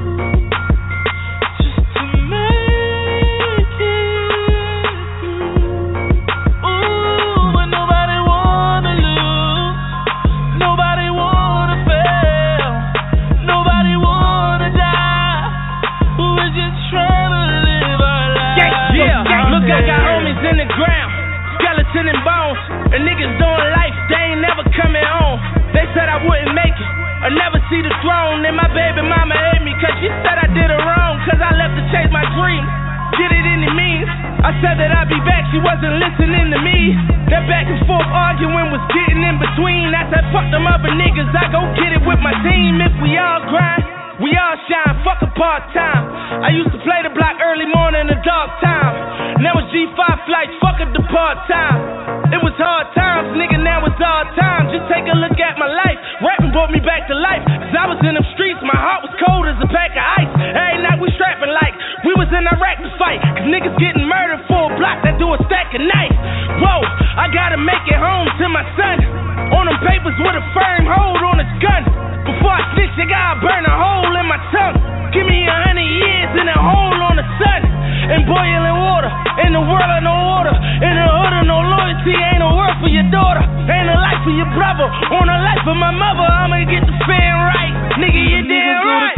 just to make it through. Ooh, but nobody wanna lose. Nobody wanna fail. Nobody wanna die. We're just trying to live our lives. Yeah, yeah. Look, I got homies in the ground, skeleton and bones, and niggas doing life, they ain't never coming home. They said I wouldn't make it, I never see the throne. And my baby mama hate me, cause she said I did her wrong, cause I left to chase my dream. Did it any means? I said that I'd be back, she wasn't listening to me. That back and forth arguing was getting in between. I said, fuck them other niggas, I go get it with my team. If we all grind, we all shine, fuck a part-time. I used to play the block early morning and dark time. Now it's G five flights, fuck a depart time. It was hard times, nigga, now it's all time. Just take a look at my life, rapping brought me back to life. Cause I was in them streets, my heart was cold as a pack of ice. Every night we strapping like we was in Iraq to fight. Cause niggas getting murdered for a block that do a stack of knife. Whoa, I gotta make it home to my son. On them papers with a firm hold on his gun. Before I snitch, I gotta burn a hole in my tongue. Give me a hundred years in a hole on the sun. And boiling water, in the world of no order. In the hood of no loyalty, ain't no worth for your daughter. Ain't a life for your brother, on the life of my mother. I'ma get the fan right, nigga, you damn right.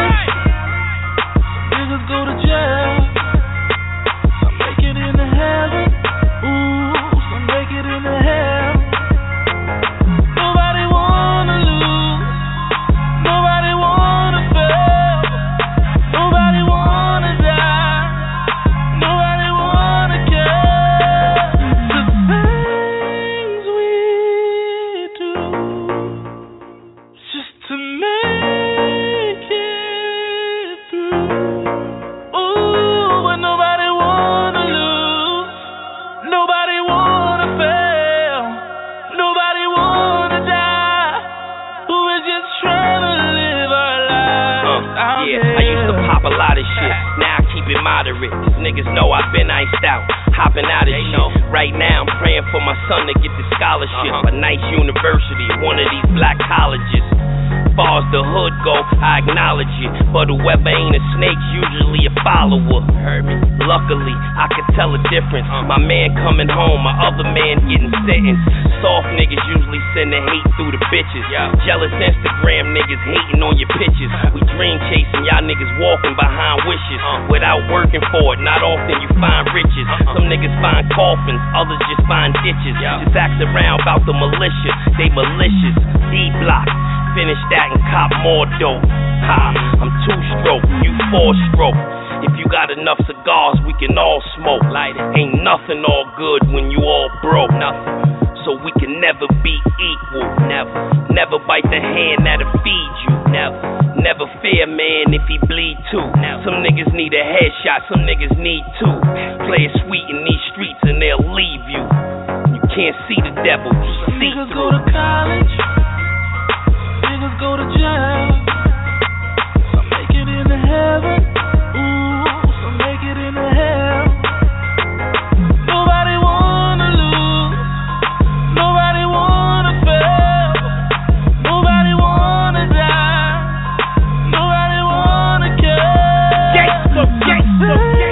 Niggas go to jail. Some make it into heaven. Ooh, some make it into hell. Nobody wanna lose. Nobody wanna fail. Nobody wanna die. Nobody wanna care. The things we do just to Yeah, I used to pop a lot of shit. Now I keep it moderate. Cause niggas know I've been iced out. Hopping out of shit. Right now I'm praying for my son to get the scholarship. A nice university, one of these black colleges. Far as the hood go, I acknowledge it. But whoever ain't a snake's usually a follower. Heard me? Luckily, I could tell a difference. My man coming home, my other man getting sentenced. Soft niggas usually send the hate through the bitches. Jealous Instagram niggas hating on your pictures. We dream chasing, y'all niggas walking behind wishes. Without working for it, not often you find riches. Some niggas find coffins, others just find ditches. Just ask around about the militia, they malicious. D-block. Finish that and cop more dope. Ha, I'm two-stroke, you four-stroke. If you got enough cigars, we can all smoke. Light it. Ain't nothing all good when you all broke. Nothing. So we can never be equal. Never. Never bite the hand that'll feed you. Never. Never fear a man if he bleed too. Never. Some niggas need a headshot, some niggas need two. Play it sweet in these streets and they'll leave you. You can't see the devil, he see niggas through. Go to college. Niggas go to jail. Some make it into heaven. Ooh, some make it into hell. Nobody wanna lose. Nobody wanna fail. Nobody wanna die. Nobody wanna care. Gangsta, gangsta, gangsta.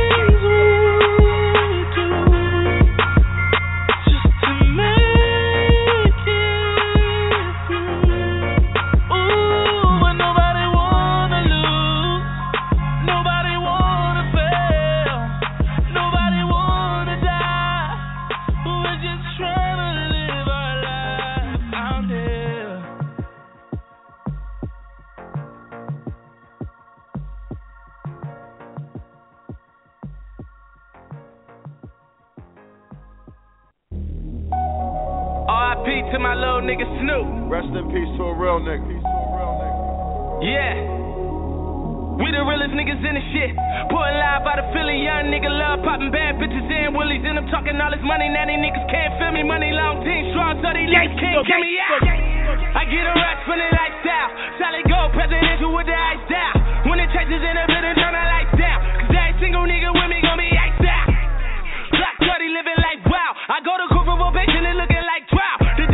To my little nigga Snoop. Rest in peace to a real nigga. Yeah. We the realest niggas in the shit. Pulling live out of Philly, young nigga love popping bad bitches and willies. And I'm talking all this money, now these niggas can't feel me. Money long, team strong, so these niggas can't get me out. I get a rush from the lifestyle. Solid gold, presidential with the ice down. When the churches in the building, turn the lights down. Cause every single nigga with me gon' be iced out. Black thirty living like wow. I go to court for probation and looking like trial.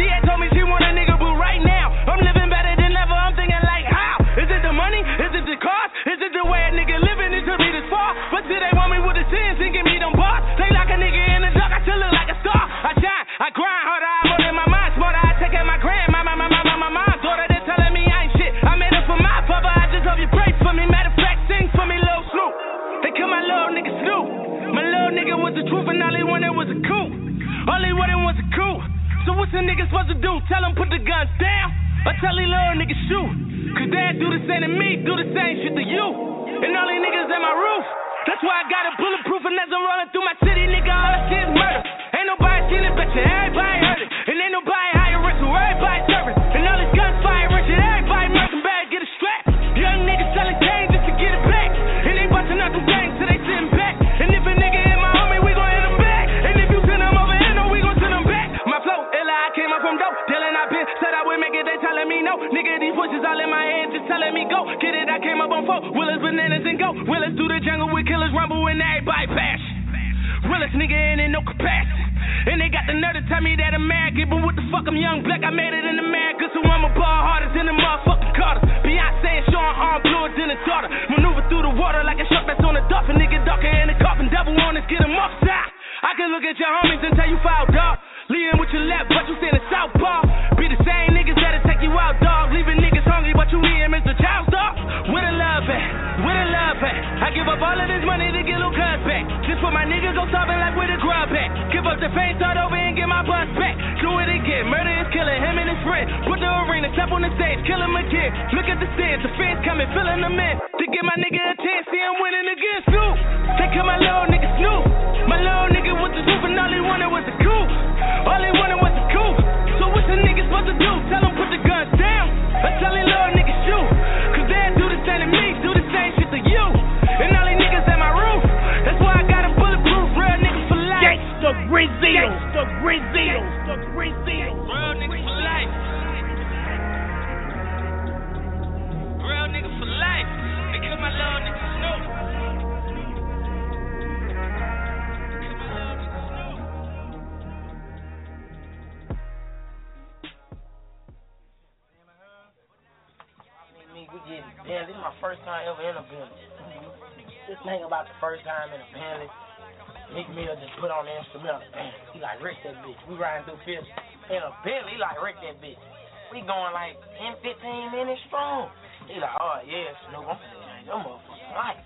Is it the way a nigga living is to be this far? But do they want me with the sins and give me them bars? They like a nigga in the dark, I still look like a star. I shine, I grind harder, I'm more than my mind. Smarter, I take out my grand, my, my, my, my, my, my, my daughter, they telling me I ain't shit. I made it for my father, I just hope you pray for me. Matter of fact, sing for me, Lil Snoop. They call my little nigga Snoop. My little nigga was the truth and all he wanted was a coup. All he wanted was a coup. So what's a nigga supposed to do? Tell him put the guns down? Or tell these little niggas shoot? Cause they'll do the same to me, do the same shit to you. And all these niggas at my roof. That's why I got a bulletproof and as I'm rolling through my city, nigga, all I see is murder. Ain't nobody seen it, bet you everybody heard it. And ain't nobody higher risk, so everybody serving. And all these guns fire rich, and everybody murking bad, get a strap. Young niggas selling chains just to get it back. And they busting out them gangs till they sitting back. And if a nigga hit my homie, we gon' hit him back. And if you send him over here, no, we gon' send him back. My flow, illa, I came up from dope. Dealing, I been, said I would make it, they telling me no. Nigga, these voices all in my head, just telling me go. Get it, I came up on four. Willis, bananas, and go. Willis through the jungle with killers rumble and everybody bash. Realest nigga ain't in no capacity. And they got the nerve to tell me that I'm mad. But what the fuck, I'm young black, I made it in America. So I'm a ball harder than the motherfucking Carters. Beyonce and Sean arm bluer than a daughter. Maneuver through the water like a shark that's on a dolphin. Nigga darker in the coffin, devil on us, get him upside. I can look at your homies and tell you fouled up. Leading with your left, but you stand in southpaw. Be the same niggas that'll take you out, dog. Leaving niggas hungry, but you eat him as the child star. Where the love at? Where the love at? I give up all of this money to get little cuz back. Just for my niggas go starving like where the grub at. Give up the fame, start over and get my bus back. Do it again, murder is killing him and his friend. Put the arena, step on the stage, kill him again. Look at the stands, the fans coming, filling them in. To get my nigga a chance, see him winning again, Snoop. They call my little nigga Snoop. My little nigga was the truth and all he wanted was a coup. All he wanted was a coup. So what's a nigga supposed to do? Tell him put the guns down. Or tell him little nigga shoot. Cause they'll do the same to me, do the same shit to you. And all these niggas at my roof. That's why I got a bulletproof, real nigga for life. Gangsta Brazil. Gangsta Brazil. Gangsta Brazil. Real nigga for life. Real nigga for life. Damn, this is my first time ever in a Bentley. Just think about the first time in a Bentley. Nick Mill just put on the instrumental. Man, he like, Rick that bitch. We riding through Fifth in a Bentley. He like, Rick that bitch. We going like ten, fifteen minutes strong. He like, oh yeah, Snoop, I'm saying, them motherfuckers life.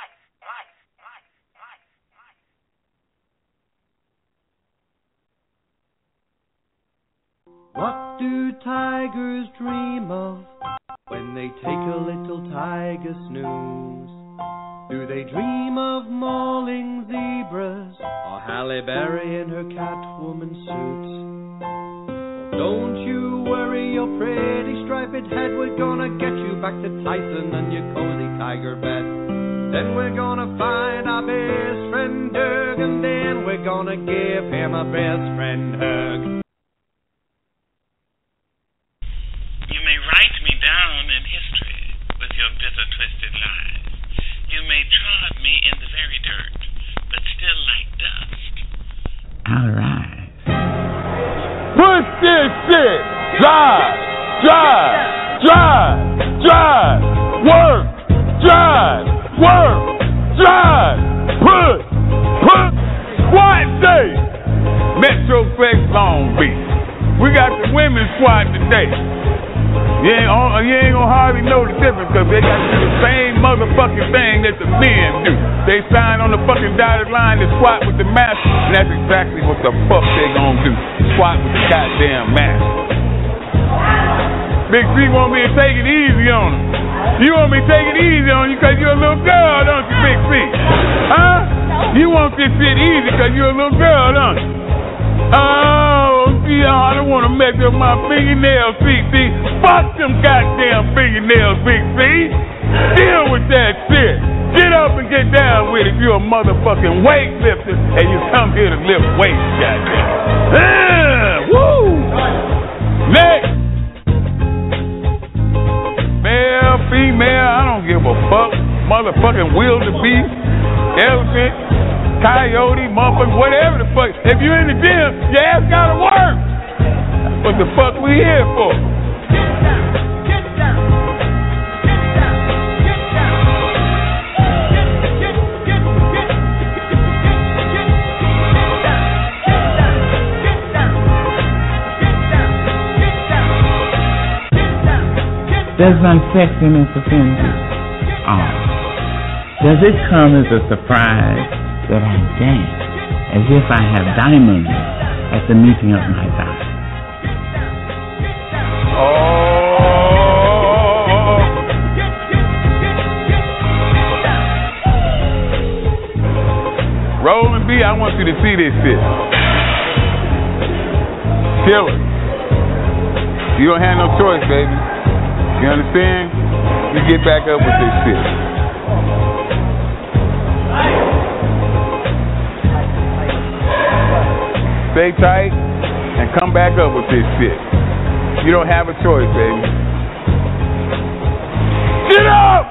What do tigers dream of when they take a little tiger snooze? Do they dream of mauling zebras or Halle Berry in her Catwoman suit? Don't you worry your pretty striped head, we're gonna get you back to Tyson and your cozy tiger bed. Then we're gonna find our best friend Doug, and then we're gonna give him a best friend hug. You may write me down in history with your bitter, twisted lies. You may trod me in the very dirt, but still like dust, I'll rise. Push this shit! Drive! Drive! Drive! Drive! Work! Drive! Work! Drive! Push! Push! Squat day! Metro Flex Long Beach. We got the women's squad today. You ain't, on, you ain't gonna hardly know the difference because they got to do the same motherfucking thing that the men do. They sign on the fucking dotted line to squat with the master, and that's exactly what the fuck they gonna do. Squat with the goddamn master. Big C want me to take it easy on him. You want me to take it easy on you because you're a little girl, don't you, Big C? Huh? You want this shit easy because you're a little girl, don't you? Oh, see, I don't want to mess up my fingernails, Big C. Fuck them goddamn fingernails, Big C. Deal with that shit. Get up and get down with it. You're a motherfucking weightlifter and you come here to lift weights, goddamn. Uh, woo! Next. Male, female, I don't give a fuck. Motherfucking wildebeest, elephant, coyote, motherfucker, whatever the fuck. If you're in the gym, your ass gotta work. That's what the fuck we here for. Get down, get down, get down, get down, get down, get, get, get, get, get, get, get, get down, get down, get down, get down, get down. Does my sexiness offend you? Oh. Does it come as a surprise that I dance as if I have diamonds at the meeting of my vows? Oh. Rollin' B, I want you to see this shit. Kill it. You don't have no choice, baby. You understand? You get back up with this shit. Stay tight and come back up with this shit. You don't have a choice, baby. Get up!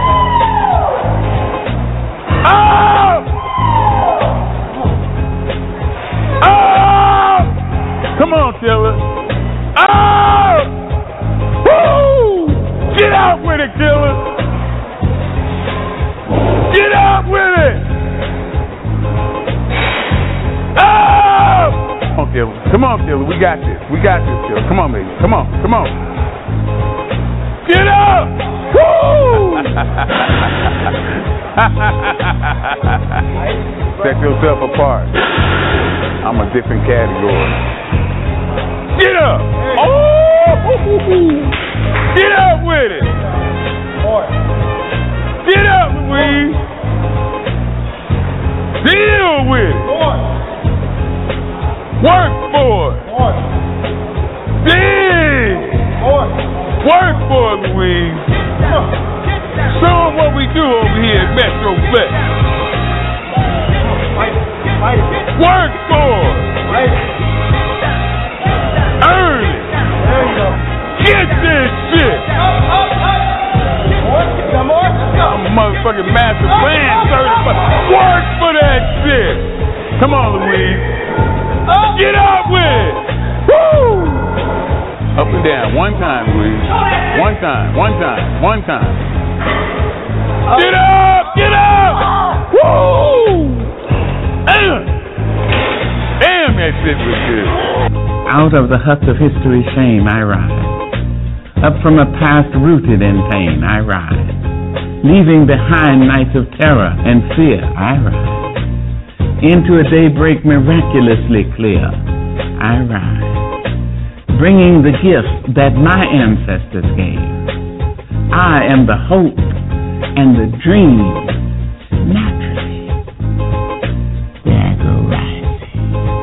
Up! Up! Come on, Killer. Up! Woo! Get out with it, Killer. Get out with it. Up! Come on, Killer. Come on, Killer. We got this. We got this, Killer. Come on, baby. Come on. Come on. Get up! Woo! Set yourself apart. I'm a different category. Get up! Oh! Get up with it! Get up, Louise! Deal with it! Work for it! Dig! Work for it, Louise! Show them what we do over here at Metro Flex. Work for it! Earn it! Get this shit! I'm a motherfucking master plan certified. Work for that shit! Come on, Louise. Get up with it! Woo! Up and down. One time, Louise. One time. One time. One time. Get up! Get up! Woo! Damn! Damn, that shit was good. Out of the huts of history's shame I rise. Up from a past rooted in pain I rise. Leaving behind nights of terror and fear I rise. Into a daybreak miraculously clear I rise. Bringing the gift that my ancestors gave. I am the hope and the dream naturally. There I go rising.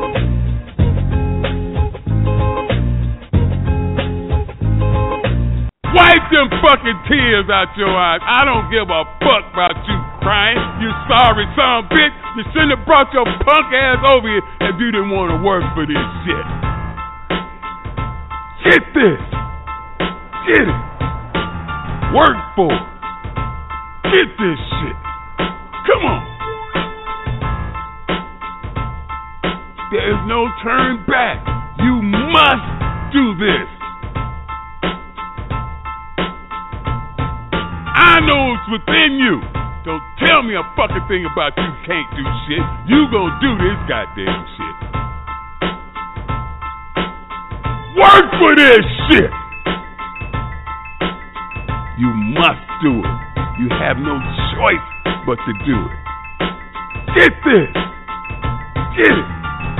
Wipe them fucking tears out your eyes. I don't give a fuck about you crying. You sorry son bitch. You shouldn't have brought your punk ass over here if you didn't want to work for this shit. Get this. Get it. Work for it. Get this shit. Come on. There is no turn back. You must do this. I know it's within you. Don't tell me a fucking thing about you can't do shit. You gonna do this goddamn shit. Work for this shit. You must do it. You have no choice but to do it. Get this. Get it.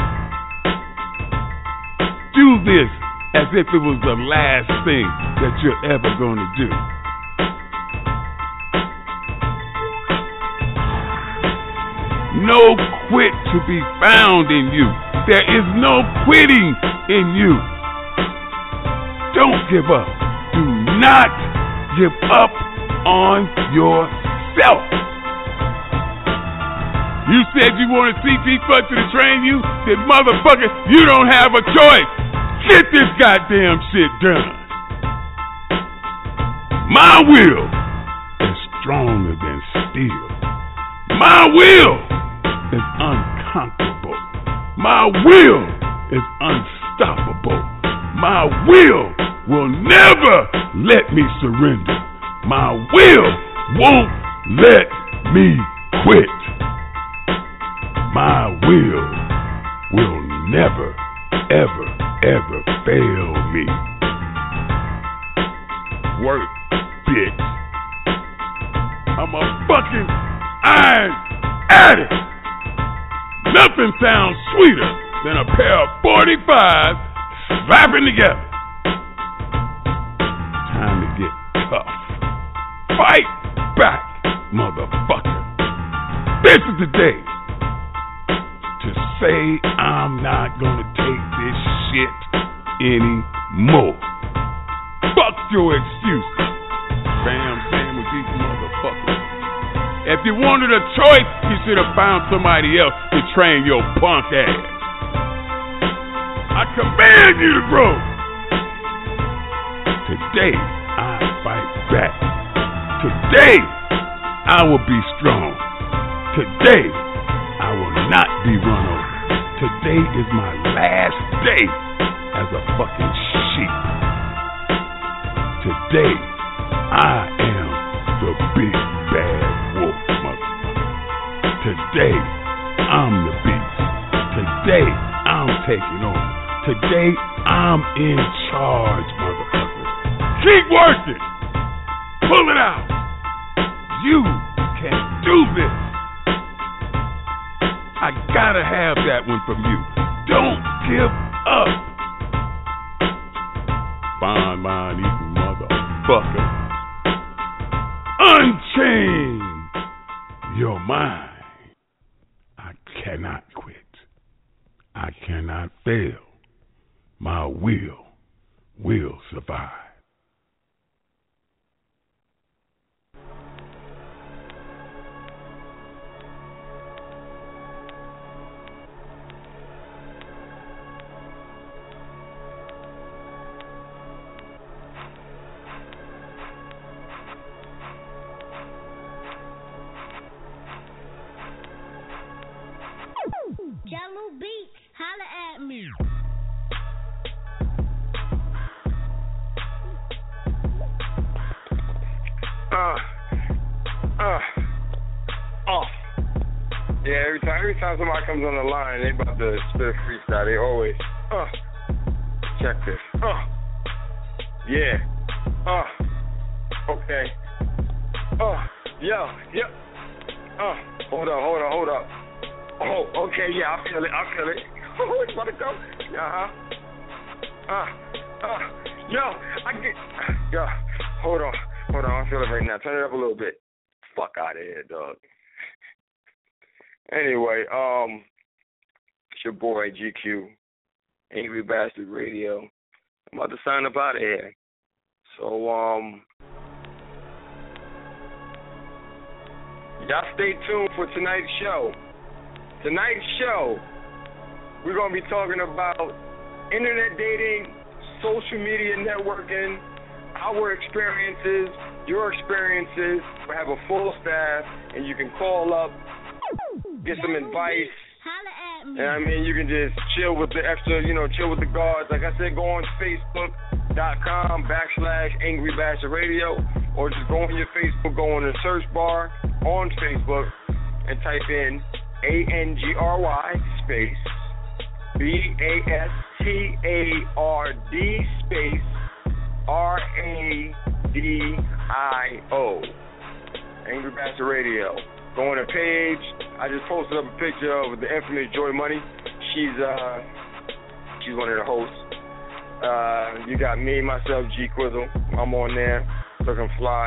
Do this as if it was the last thing that you're ever gonna do. No quit to be found in you. There is no quitting in you. Don't give up. Do not give up on yourself. You said you wanted C T Fuck to train you? Then motherfucker, you don't have a choice. Get this goddamn shit done. My will is stronger than steel. My will is unconquerable. My will is unstoppable. My will will never let me surrender. My will won't let me quit. My will will never, ever, ever fail me. Work, bitch. I'm a fucking iron addict. Nothing sounds sweeter than a pair of forty-fives slapping together. Time to get tough. Fight back, motherfucker. This is the day to say I'm not gonna take this shit anymore. Fuck your excuses. Bam, sandwich, these motherfuckers. If you wanted a choice, you should have found somebody else to train your punk ass. I command you to grow. Today, I fight back. Today, I will be strong. Today, I will not be run over. Today is my last day as a fucking sheep. Today, I am the big bad wolf, motherfucker. Today, I'm the beast. Today, I'm taking over. Today, I'm in charge, motherfucker. Keep working. Pull it out. You can do this. I gotta have that one from you. Don't give up. Fine mind eating motherfucker. Unchain your mind. I cannot quit. I cannot fail. My will will survive. Jello Beats, holla at me. Yeah, every time every time somebody comes on the line, they about to spit a freestyle. They always, uh, check this. Uh, yeah. Uh, okay. Uh, yo, yo. Uh, hold up, hold up, hold up. Oh, okay, yeah, I feel it, I feel it. Oh, it's about to go. Uh-huh. Uh, uh, yo, I get, yo, hold on, hold on, I feel it right now. Turn it up a little bit. Fuck out of here, dog. Anyway, um, it's your boy G Q, Angry Bastard Radio. I'm about to sign up out of here. So, um, y'all stay tuned for tonight's show. Tonight's show, we're going to be talking about internet dating, social media networking, our experiences, your experiences. We have a full staff, and you can call up, get some advice. And I mean, you can just chill with the extra, you know, chill with the guards. Like I said, go on Facebook.com backslash Angry Bastard Radio, or just go on your Facebook, go on the search bar on Facebook, and type in A N G R Y space B A S T A R D space R A D I O. Angry Bastard Radio. Go on the page. I just posted up a picture of the infamous Joy Money. She's uh she's one of the hosts. Uh you got me, myself, G Quizzle. I'm on there, looking fly.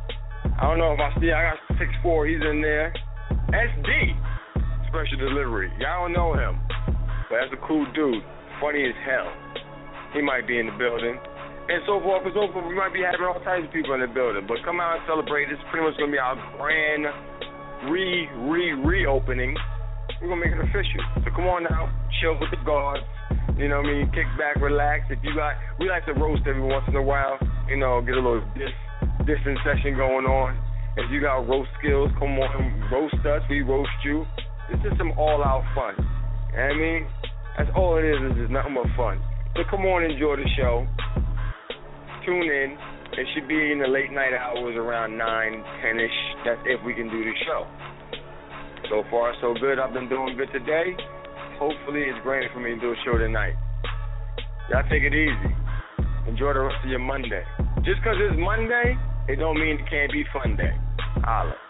I don't know if I see I got six four, he's in there. S D, special delivery. Y'all don't know him. But that's a cool dude. Funny as hell. He might be in the building. And so forth and so forth. We might be having all types of people in the building. But come out and celebrate. This is pretty much gonna be our grand re re reopening. We're gonna make it official. So come on now, chill with the guards. You know what I mean? Kick back, relax. If you like, we like to roast every once in a while. You know, get a little dis distance session going on. If you got roast skills, come on, roast us. We roast you. This is some all-out fun. You know what I mean? That's all it is. Is just nothing but fun. So come on, enjoy the show. Tune in. It should be in the late night hours around nine, ten-ish. That's if we can do the show. So far, so good. I've been doing good today. Hopefully it's great for me to do a show tonight. Y'all take it easy. Enjoy the rest of your Monday. Just because it's Monday, it don't mean it can't be fun day. Holla.